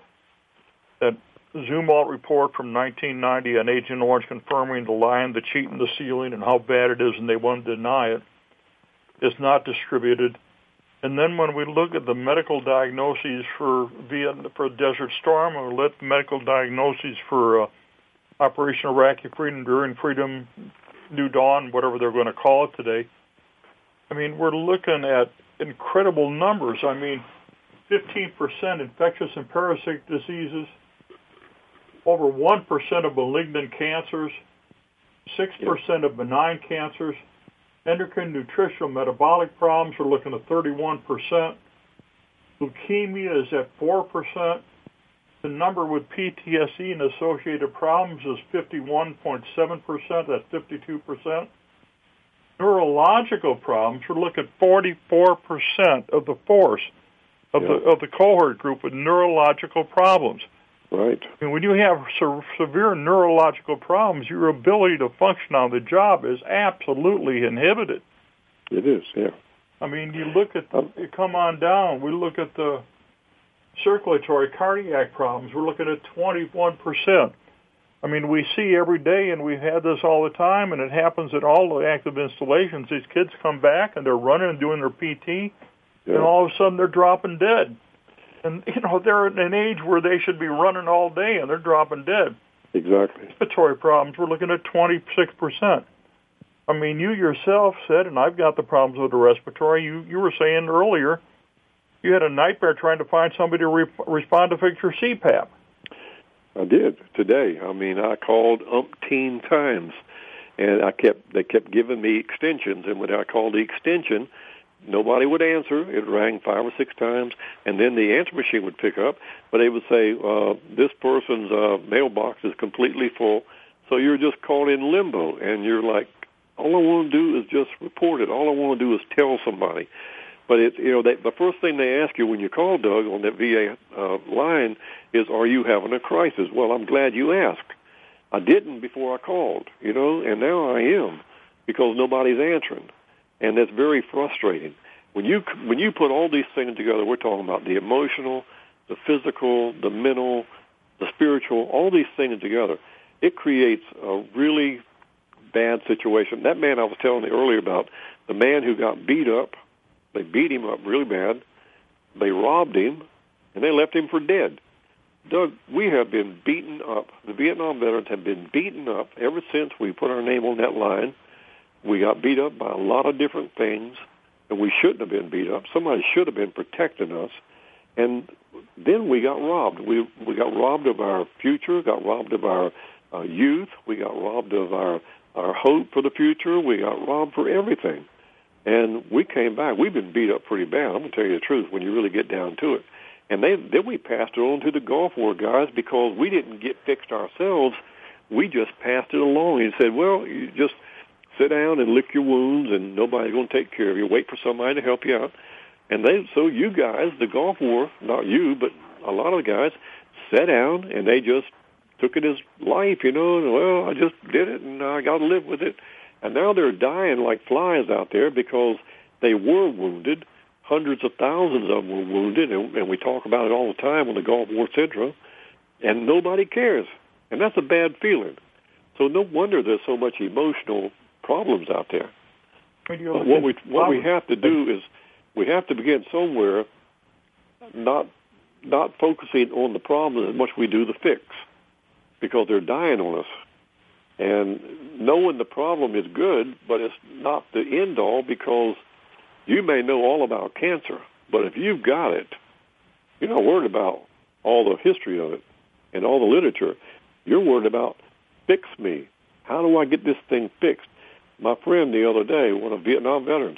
that Zumwalt report from 1990 on Agent Orange confirming the lying, the cheating, the stealing, and how bad it is, and they want to deny it, is not distributed. And then when we look at the medical diagnoses for Desert Storm, and we look at the medical diagnoses for Operation Iraqi Freedom, Enduring Freedom, New Dawn, whatever they're going to call it today, I mean, we're looking at incredible numbers. I mean, 15% infectious and parasitic diseases, over 1% of malignant cancers, 6% of benign cancers, endocrine, nutritional, metabolic problems are looking at 31%. Leukemia is at 4%. The number with PTSD and associated problems is 51.7%. That's 52%. Neurological problems, we're looking at 44% of the force of the cohort group with neurological problems. Right. And when you have severe neurological problems, your ability to function on the job is absolutely inhibited. It is, yeah. I mean, you look at you come on down. We look at the circulatory cardiac problems. We're looking at 21%. I mean, we see every day, and we've had this all the time, and it happens at all the active installations. These kids come back, and they're running and doing their PT, and all of a sudden they're dropping dead. And, you know, they're at an age where they should be running all day, and they're dropping dead. Exactly. Respiratory problems, we're looking at 26%. I mean, you yourself said, and I've got the problems with the respiratory, you were saying earlier, you had a nightmare trying to find somebody to respond to fix your CPAP. I did today. I mean, I called umpteen times, and they kept giving me extensions, and when I called the extension, nobody would answer. It rang 5 or 6 times, and then the answer machine would pick up, but they would say, this person's mailbox is completely full, so you're just caught in limbo, and you're like, all I want to do is just report it. All I want to do is tell somebody. But the first thing they ask you when you call, Doug, on that VA line is, are you having a crisis? Well, I'm glad you asked. I didn't before I called, and now I am, because nobody's answering. And that's very frustrating. When you put all these things together, we're talking about the emotional, the physical, the mental, the spiritual, all these things together. It creates a really bad situation. That man I was telling you earlier about, the man who got beat up, they beat him up really bad, they robbed him, and they left him for dead. Doug, we have been beaten up. The Vietnam veterans have been beaten up ever since we put our name on that line. We got beat up by a lot of different things, and we shouldn't have been beat up. Somebody should have been protecting us. And then we got robbed. We got robbed of our future, got robbed of our youth. We got robbed of our hope for the future. We got robbed for everything. And we came back. We've been beat up pretty bad. I'm going to tell you the truth when you really get down to it. And then we passed it on to the Gulf War guys because we didn't get fixed ourselves. We just passed it along and said, well, you just sit down and lick your wounds and nobody's going to take care of you. Wait for somebody to help you out. And so you guys, the Gulf War, not you, but a lot of the guys, sat down and they just took it as life, and, well, I just did it and I got to live with it. And now they're dying like flies out there because they were wounded. Hundreds of thousands of them were wounded, and we talk about it all the time on the Gulf War Central, and nobody cares. And that's a bad feeling. So no wonder there's so much emotional problems out there. What we have to do is we have to begin somewhere, not focusing on the problem as much as we do the fix, because they're dying on us. And knowing the problem is good, but it's not the end all, because you may know all about cancer, but if you've got it, you're not worried about all the history of it and all the literature. You're worried about, fix me. How do I get this thing fixed? My friend the other day, one of Vietnam veterans,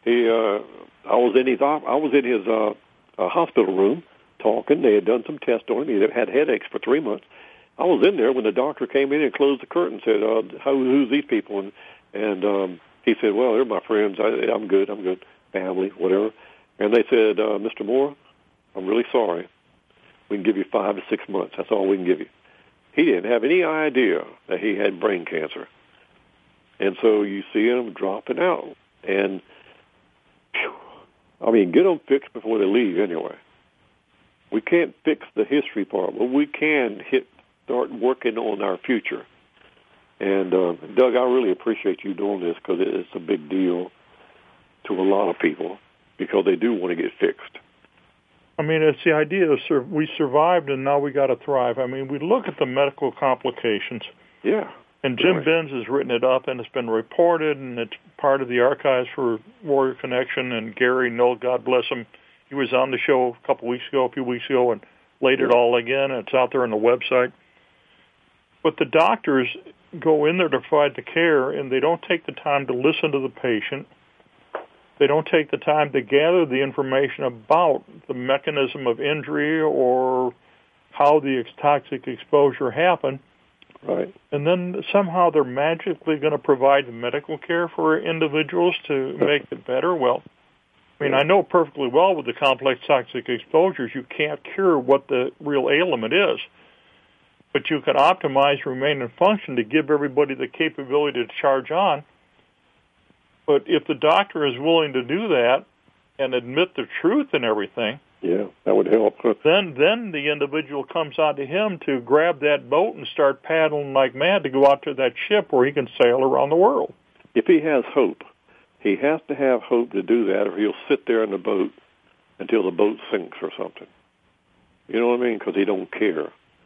I was in his hospital room talking. They had done some tests on him. He had headaches for 3 months. I was in there when the doctor came in and closed the curtain and said, who's these people? And he said, well, they're my friends. I'm good. Family, whatever. And they said, Mr. Moore, I'm really sorry. We can give you 5 to 6 months. That's all we can give you. He didn't have any idea that he had brain cancer. And so you see him dropping out. And, get them fixed before they leave anyway. We can't fix the history part, but we can start working on our future. And, Doug, I really appreciate you doing this because it's a big deal to a lot of people because they do want to get fixed. It's the idea of we survived and now we got to thrive. We look at the medical complications. Yeah. And Jim Benz has written it up, and it's been reported, and it's part of the archives for Warrior Connection. And Gary Knoll, God bless him, he was on the show a few weeks ago, and laid it all again. And it's out there on the website. But the doctors go in there to provide the care, and they don't take the time to listen to the patient. They don't take the time to gather the information about the mechanism of injury or how the toxic exposure happened. Right. And then somehow they're magically going to provide the medical care for individuals to make it better. Well, I know perfectly well with the complex toxic exposures, you can't cure what the real ailment is. But you can optimize remaining function to give everybody the capability to charge on. But if the doctor is willing to do that and admit the truth and everything, yeah, that would help. Then the individual comes onto him to grab that boat and start paddling like mad to go out to that ship where he can sail around the world. If he has hope, he has to have hope to do that, or he'll sit there in the boat until the boat sinks or something. You know what I mean? Because he don't care.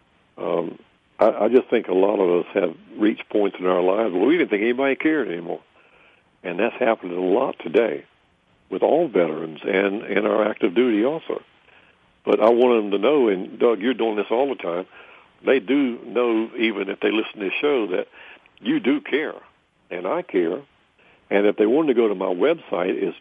I just think a lot of us have reached points in our lives where we didn't think anybody cared anymore. And that's happening a lot today with all veterans and our active duty also. But I want them to know, and Doug, you're doing this all the time, they do know, even if they listen to this show, that you do care, and I care. And if they want to go to my website, it's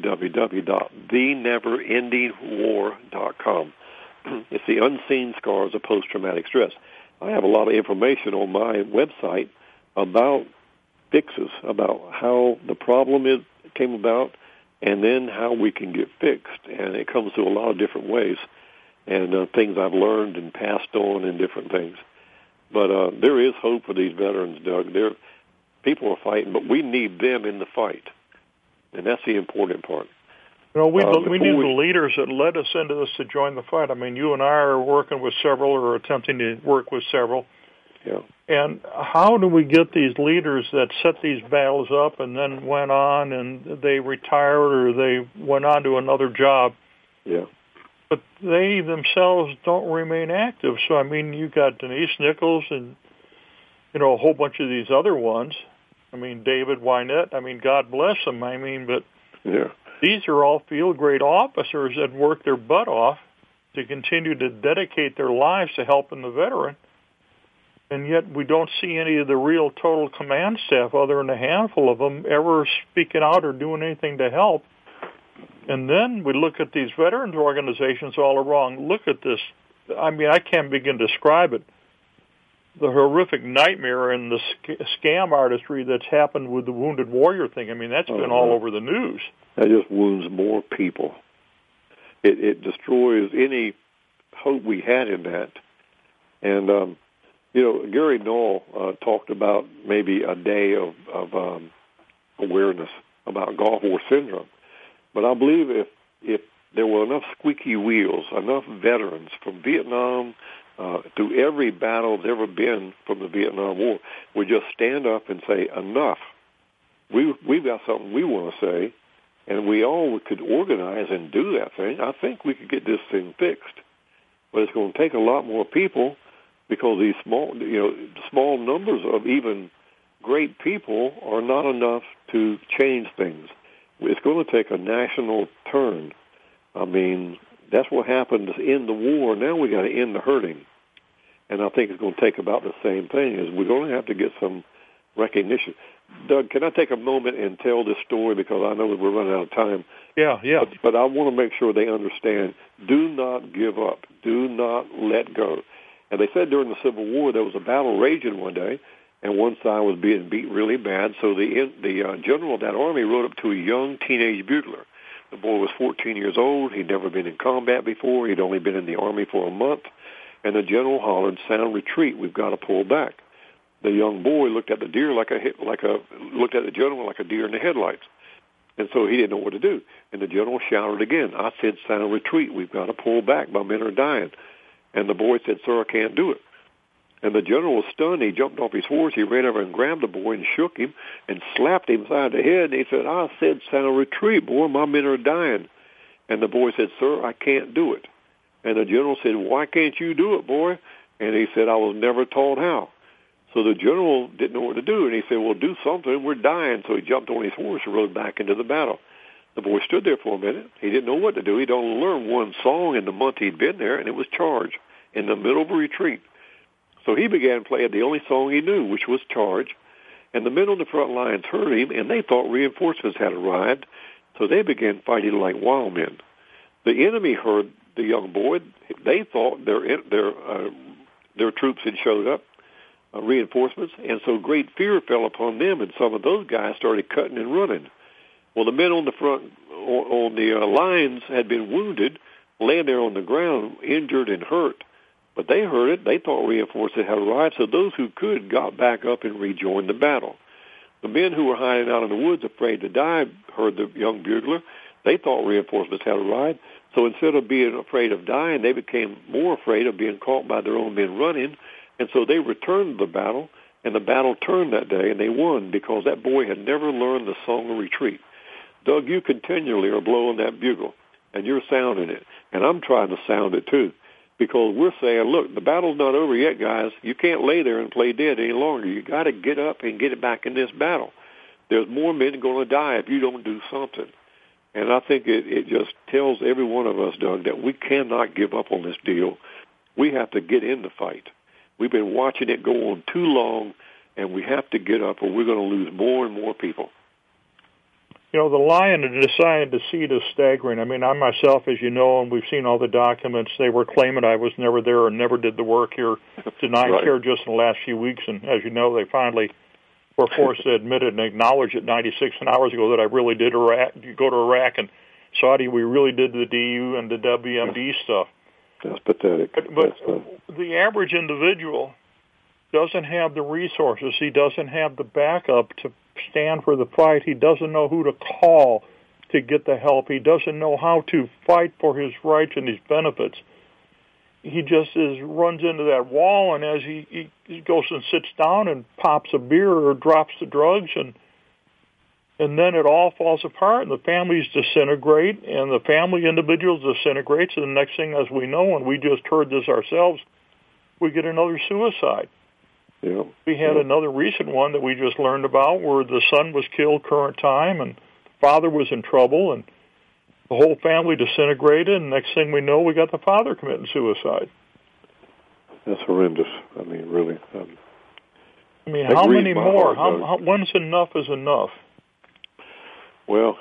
www.theneverendingwar.com. It's the unseen scars of post-traumatic stress. I have a lot of information on my website about fixes, about how the problem came about, and then how we can get fixed. And it comes through a lot of different ways, and things I've learned and passed on and different things. But there is hope for these veterans, Doug. People are fighting, but we need them in the fight, and that's the important part. We need the leaders that led us into this to join the fight. You and I are working with several, or attempting to work with several. Yeah. And how do we get these leaders that set these battles up and then went on and they retired or they went on to another job? Yeah. but they themselves don't remain active. So, I mean, you got Denise Nichols and, a whole bunch of these other ones. I mean, David Wynette, I mean, God bless them. I mean, but these are all field-grade officers that work their butt off to continue to dedicate their lives to helping the veteran. And yet we don't see any of the real total command staff, other than a handful of them, ever speaking out or doing anything to help. And then we look at these veterans organizations all wrong. Look at this. I mean, I can't begin to describe it. The horrific nightmare and the scam artistry that's happened with the Wounded Warrior thing. I mean, that's been all over the news. That just wounds more people. It destroys any hope we had in that. And, Gary Null talked about maybe a day of awareness about Gulf War syndrome. But I believe if there were enough squeaky wheels, enough veterans from Vietnam through every battle that's ever been from the Vietnam War, would just stand up and say, enough. We've got something we want to say, and we all could organize and do that thing. I think we could get this thing fixed. But it's going to take a lot more people, because these small numbers of even great people are not enough to change things. It's going to take a national turn. I mean, that's what happened to end the war. Now we got to end the hurting. And I think it's going to take about the same thing. Is we're going to have to get some recognition. Doug, can I take a moment and tell this story, because I know that we're running out of time? Yeah. But I want to make sure they understand, do not give up. Do not let go. And they said during the Civil War there was a battle raging one day, and one side was being beat really bad. So the general of that army rode up to a young teenage bugler. The boy was 14 years old. He'd never been in combat before. He'd only been in the army for a month. And the general hollered, "Sound retreat! We've got to pull back." The young boy looked at the deer looked at the general like a deer in the headlights, and so he didn't know what to do. And the general shouted again, "I said, sound retreat! We've got to pull back. My men are dying." And the boy said, "Sir, I can't do it." And the general was stunned. He jumped off his horse. He ran over and grabbed the boy and shook him and slapped him side the head. And he said, "I said, sound retreat, boy. My men are dying." And the boy said, "Sir, I can't do it." And the general said, "Why can't you do it, boy?" And he said, "I was never taught how." So the general didn't know what to do. And he said, "Well, do something. We're dying." So he jumped on his horse and rode back into the battle. The boy stood there for a minute. He didn't know what to do. He'd only learned one song in the month he'd been there, and it was Charge, in the middle of a retreat. So he began playing the only song he knew, which was Charge. And the men on the front lines heard him, and they thought reinforcements had arrived. So they began fighting like wild men. The enemy heard the young boy. They thought their troops had showed up, reinforcements, and so great fear fell upon them, and some of those guys started cutting and running. Well, the men on the front, on the lines, had been wounded, laying there on the ground, injured and hurt. But they heard it. They thought reinforcements had arrived, so those who could got back up and rejoined the battle. The men who were hiding out in the woods, afraid to die, heard the young bugler. They thought reinforcements had arrived. So instead of being afraid of dying, they became more afraid of being caught by their own men running. And so they returned to the battle, and the battle turned that day, and they won because that boy had never learned the song of retreat. Doug, you continually are blowing that bugle, and you're sounding it, and I'm trying to sound it too, because we're saying, look, the battle's not over yet, guys. You can't lay there and play dead any longer. You got to get up and get it back in this battle. There's more men going to die if you don't do something. And I think it just tells every one of us, Doug, that we cannot give up on this deal. We have to get in the fight. We've been watching it go on too long, and we have to get up or we're going to lose more and more people. The line and decided to see it is staggering. I mean, I myself, as you know, and we've seen all the documents, they were claiming I was never there and never did the work here, denied right. care just in the last few weeks. And as you know, they finally were forced to admit it and acknowledge it 96 hours ago that I really did go to Iraq and Saudi. We really did the DU and the WMD stuff. That's pathetic. But the average individual doesn't have the resources. He doesn't have the backup to stand for the fight. He doesn't know who to call to get the help. He doesn't know how to fight for his rights and his benefits. He just runs into that wall, and as he goes and sits down and pops a beer or drops the drugs, and And then it all falls apart, and the families disintegrate, and the family individuals disintegrate. So the next thing, as we know, and we just heard this ourselves, we get another suicide. Yeah. We had another recent one that we just learned about where the son was killed current time, and the father was in trouble, and the whole family disintegrated, and next thing we know, we got the father committing suicide. That's horrendous. I mean, really. I mean, how many more? When's enough is enough? Well,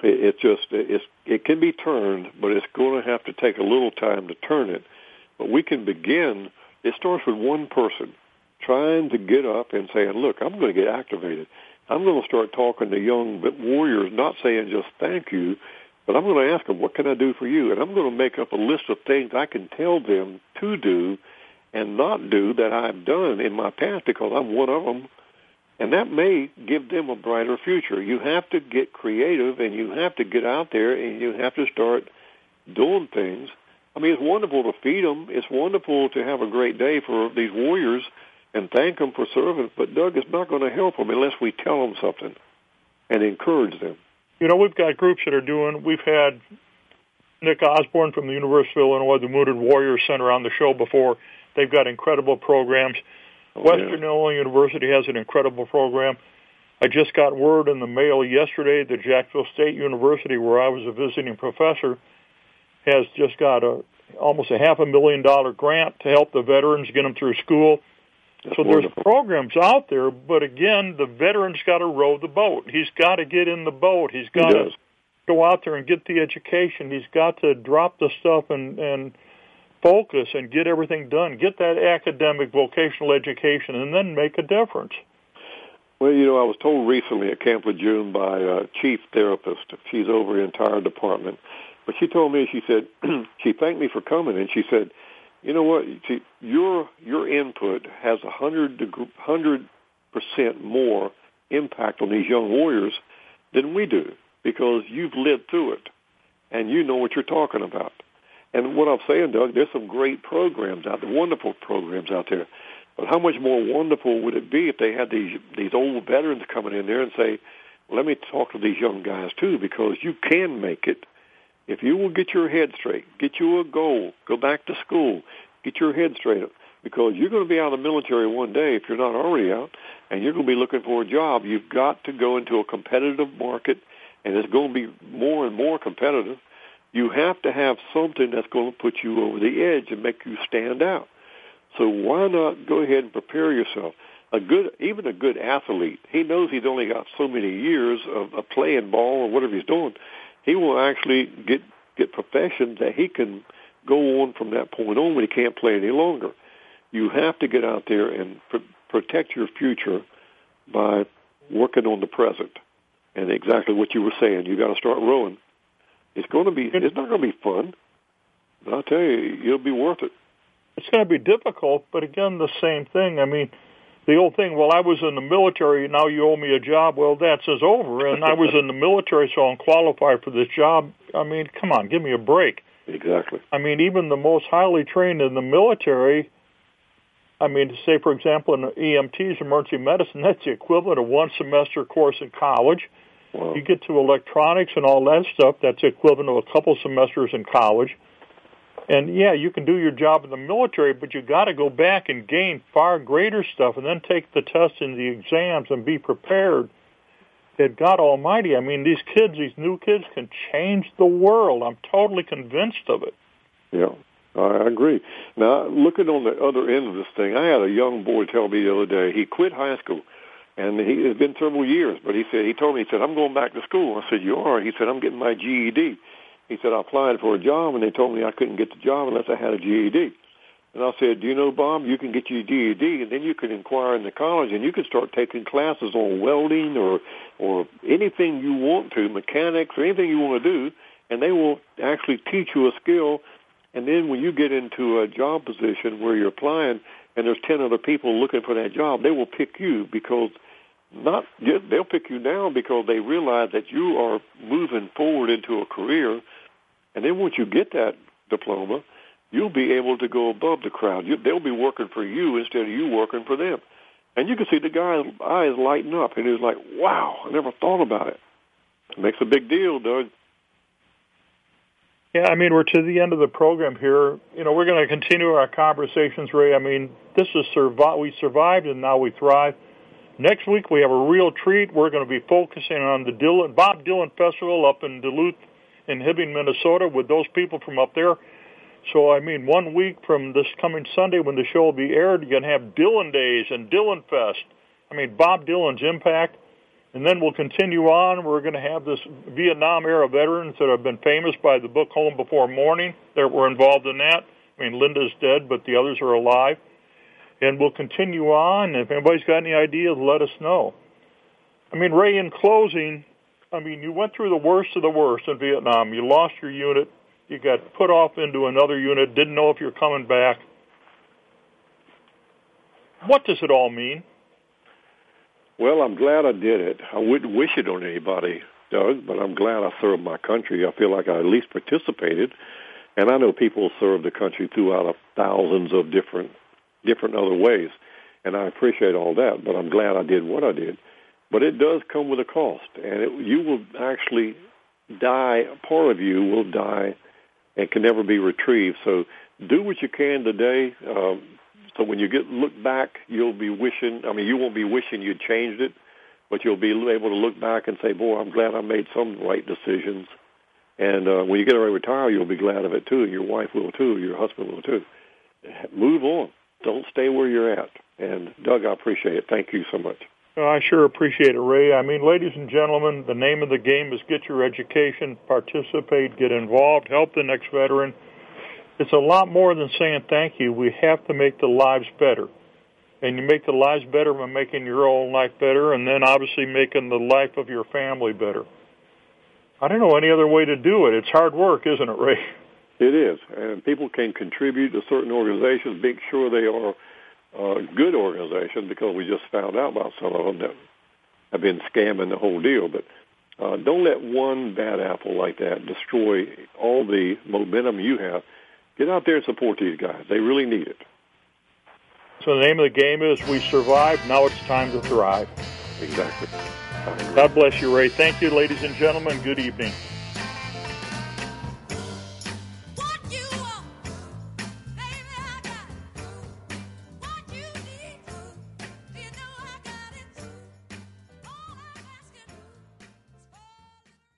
it can be turned, but it's going to have to take a little time to turn it. But we can begin. It starts with one person trying to get up and saying, look, I'm going to get activated. I'm going to start talking to young warriors, not saying just thank you, but I'm going to ask them, what can I do for you? And I'm going to make up a list of things I can tell them to do and not do that I've done in my past because I'm one of them. And that may give them a brighter future. You have to get creative, and you have to get out there, and you have to start doing things. I mean, it's wonderful to feed them. It's wonderful to have a great day for these warriors and thank them for serving. But, Doug, it's not going to help them unless we tell them something and encourage them. You know, we've got groups that are doing, we've had Nick Osborne from the University of Illinois, the Wounded Warrior Center, on the show before. They've got incredible programs. Western Illinois University has an incredible program. I just got word in the mail yesterday that Jacksonville State University, where I was a visiting professor, has just got almost a $500,000 grant to help the veterans get them through school. That's so wonderful. There's programs out there, but again, the veteran's got to row the boat. He's got to get in the boat. He's got to go out there and get the education. He's got to drop the stuff and focus and get everything done, get that academic vocational education, and then make a difference. Well, you know, I was told recently at Camp Lejeune by a chief therapist, she's over the entire department, but she told me, she said, she thanked me for coming, and she said, you know what, your input has 100% more impact on these young warriors than we do, because you've lived through it, and you know what you're talking about. And what I'm saying, Doug, there's some great programs out there, wonderful programs out there. But how much more wonderful would it be if they had these old veterans coming in there and say, well, let me talk to these young guys too, because you can make it. If you will get your head straight, get you a goal, go back to school, get your head straight, because you're going to be out of the military one day if you're not already out, and you're going to be looking for a job. You've got to go into a competitive market, and it's going to be more and more competitive. You have to have something that's going to put you over the edge and make you stand out. So why not go ahead and prepare yourself? Even a good athlete, he knows he's only got so many years of playing ball or whatever he's doing. He will actually get professions that he can go on from that point on when he can't play any longer. You have to get out there and protect your future by working on the present. And exactly what you were saying, you got to start rowing. It's not going to be fun, but I'll tell you, it'll be worth it. It's going to be difficult, but again, the same thing. I mean, the old thing, well, I was in the military, now you owe me a job. Well, that's over, and I was in the military, so I'm qualified for this job. I mean, come on, give me a break. Exactly. I mean, even the most highly trained in the military, I mean, say, for example, in EMTs, emergency medicine, that's the equivalent of one semester course in college. Wow. You get to electronics and all that stuff, that's the equivalent of a couple semesters in college. And, yeah, you can do your job in the military, but you got to go back and gain far greater stuff and then take the tests and the exams and be prepared. That God Almighty, I mean, these new kids can change the world. I'm totally convinced of it. Yeah, I agree. Now, looking on the other end of this thing, I had a young boy tell me the other day, he quit high school. And it's been several years, but he told me, I'm going back to school. I said, you are? He said, I'm getting my GED. He said, I applied for a job, and they told me I couldn't get the job unless I had a GED. And I said, do you know, Bob, you can get your GED, and then you can inquire in the college, and you can start taking classes on welding or anything you want to, mechanics or anything you want to do, and they will actually teach you a skill. And then when you get into a job position where you're applying and there's 10 other people looking for that job, they will pick you because they'll pick you now because they realize that you are moving forward into a career. And then once you get that diploma, you'll be able to go above the crowd. They'll be working for you instead of you working for them. And you can see the guy's eyes lighten up, and he's like, wow, I never thought about it. Makes a big deal, Doug. Yeah, I mean, we're to the end of the program here. You know, we're going to continue our conversations, Ray. I mean, this is we survived and now we thrive. Next week we have a real treat. We're going to be focusing on the Bob Dylan Festival up in Duluth in Hibbing, Minnesota, with those people from up there. So, I mean, 1 week from this coming Sunday when the show will be aired, you're going to have Dylan Days and Dylan Fest. I mean, Bob Dylan's impact. And then we'll continue on. We're going to have this Vietnam-era veterans that have been famous by the book Home Before Morning that were involved in that. I mean, Linda's dead, but the others are alive. And we'll continue on. If anybody's got any ideas, let us know. I mean, Ray, in closing, I mean, you went through the worst of the worst in Vietnam. You lost your unit. You got put off into another unit, didn't know if you're coming back. What does it all mean? Well, I'm glad I did it. I wouldn't wish it on anybody, Doug, but I'm glad I served my country. I feel like I at least participated. And I know people serve the country throughout thousands of different other ways. And I appreciate all that, but I'm glad I did what I did. But it does come with a cost. And you will actually die, part of you will die and can never be retrieved. So do what you can today. So when you look back, you'll be wishing, I mean, you won't be wishing you'd changed it, but you'll be able to look back and say, boy, I'm glad I made some right decisions. And when you get ready to retire, you'll be glad of it, too. Your wife will, too. Your husband will, too. Move on. Don't stay where you're at. And, Doug, I appreciate it. Thank you so much. I sure appreciate it, Ray. I mean, ladies and gentlemen, the name of the game is get your education, participate, get involved, help the next veteran. It's a lot more than saying thank you. We have to make the lives better. And you make the lives better by making your own life better and then obviously making the life of your family better. I don't know any other way to do it. It's hard work, isn't it, Ray? It is. And people can contribute to certain organizations, make sure they are good organizations, because we just found out about some of them that have been scamming the whole deal. But don't let one bad apple like that destroy all the momentum you have. Get out there and support these guys. They really need it. So the name of the game is we survived. Now it's time to thrive. Exactly. God bless you, Ray. Thank you, ladies and gentlemen. Good evening.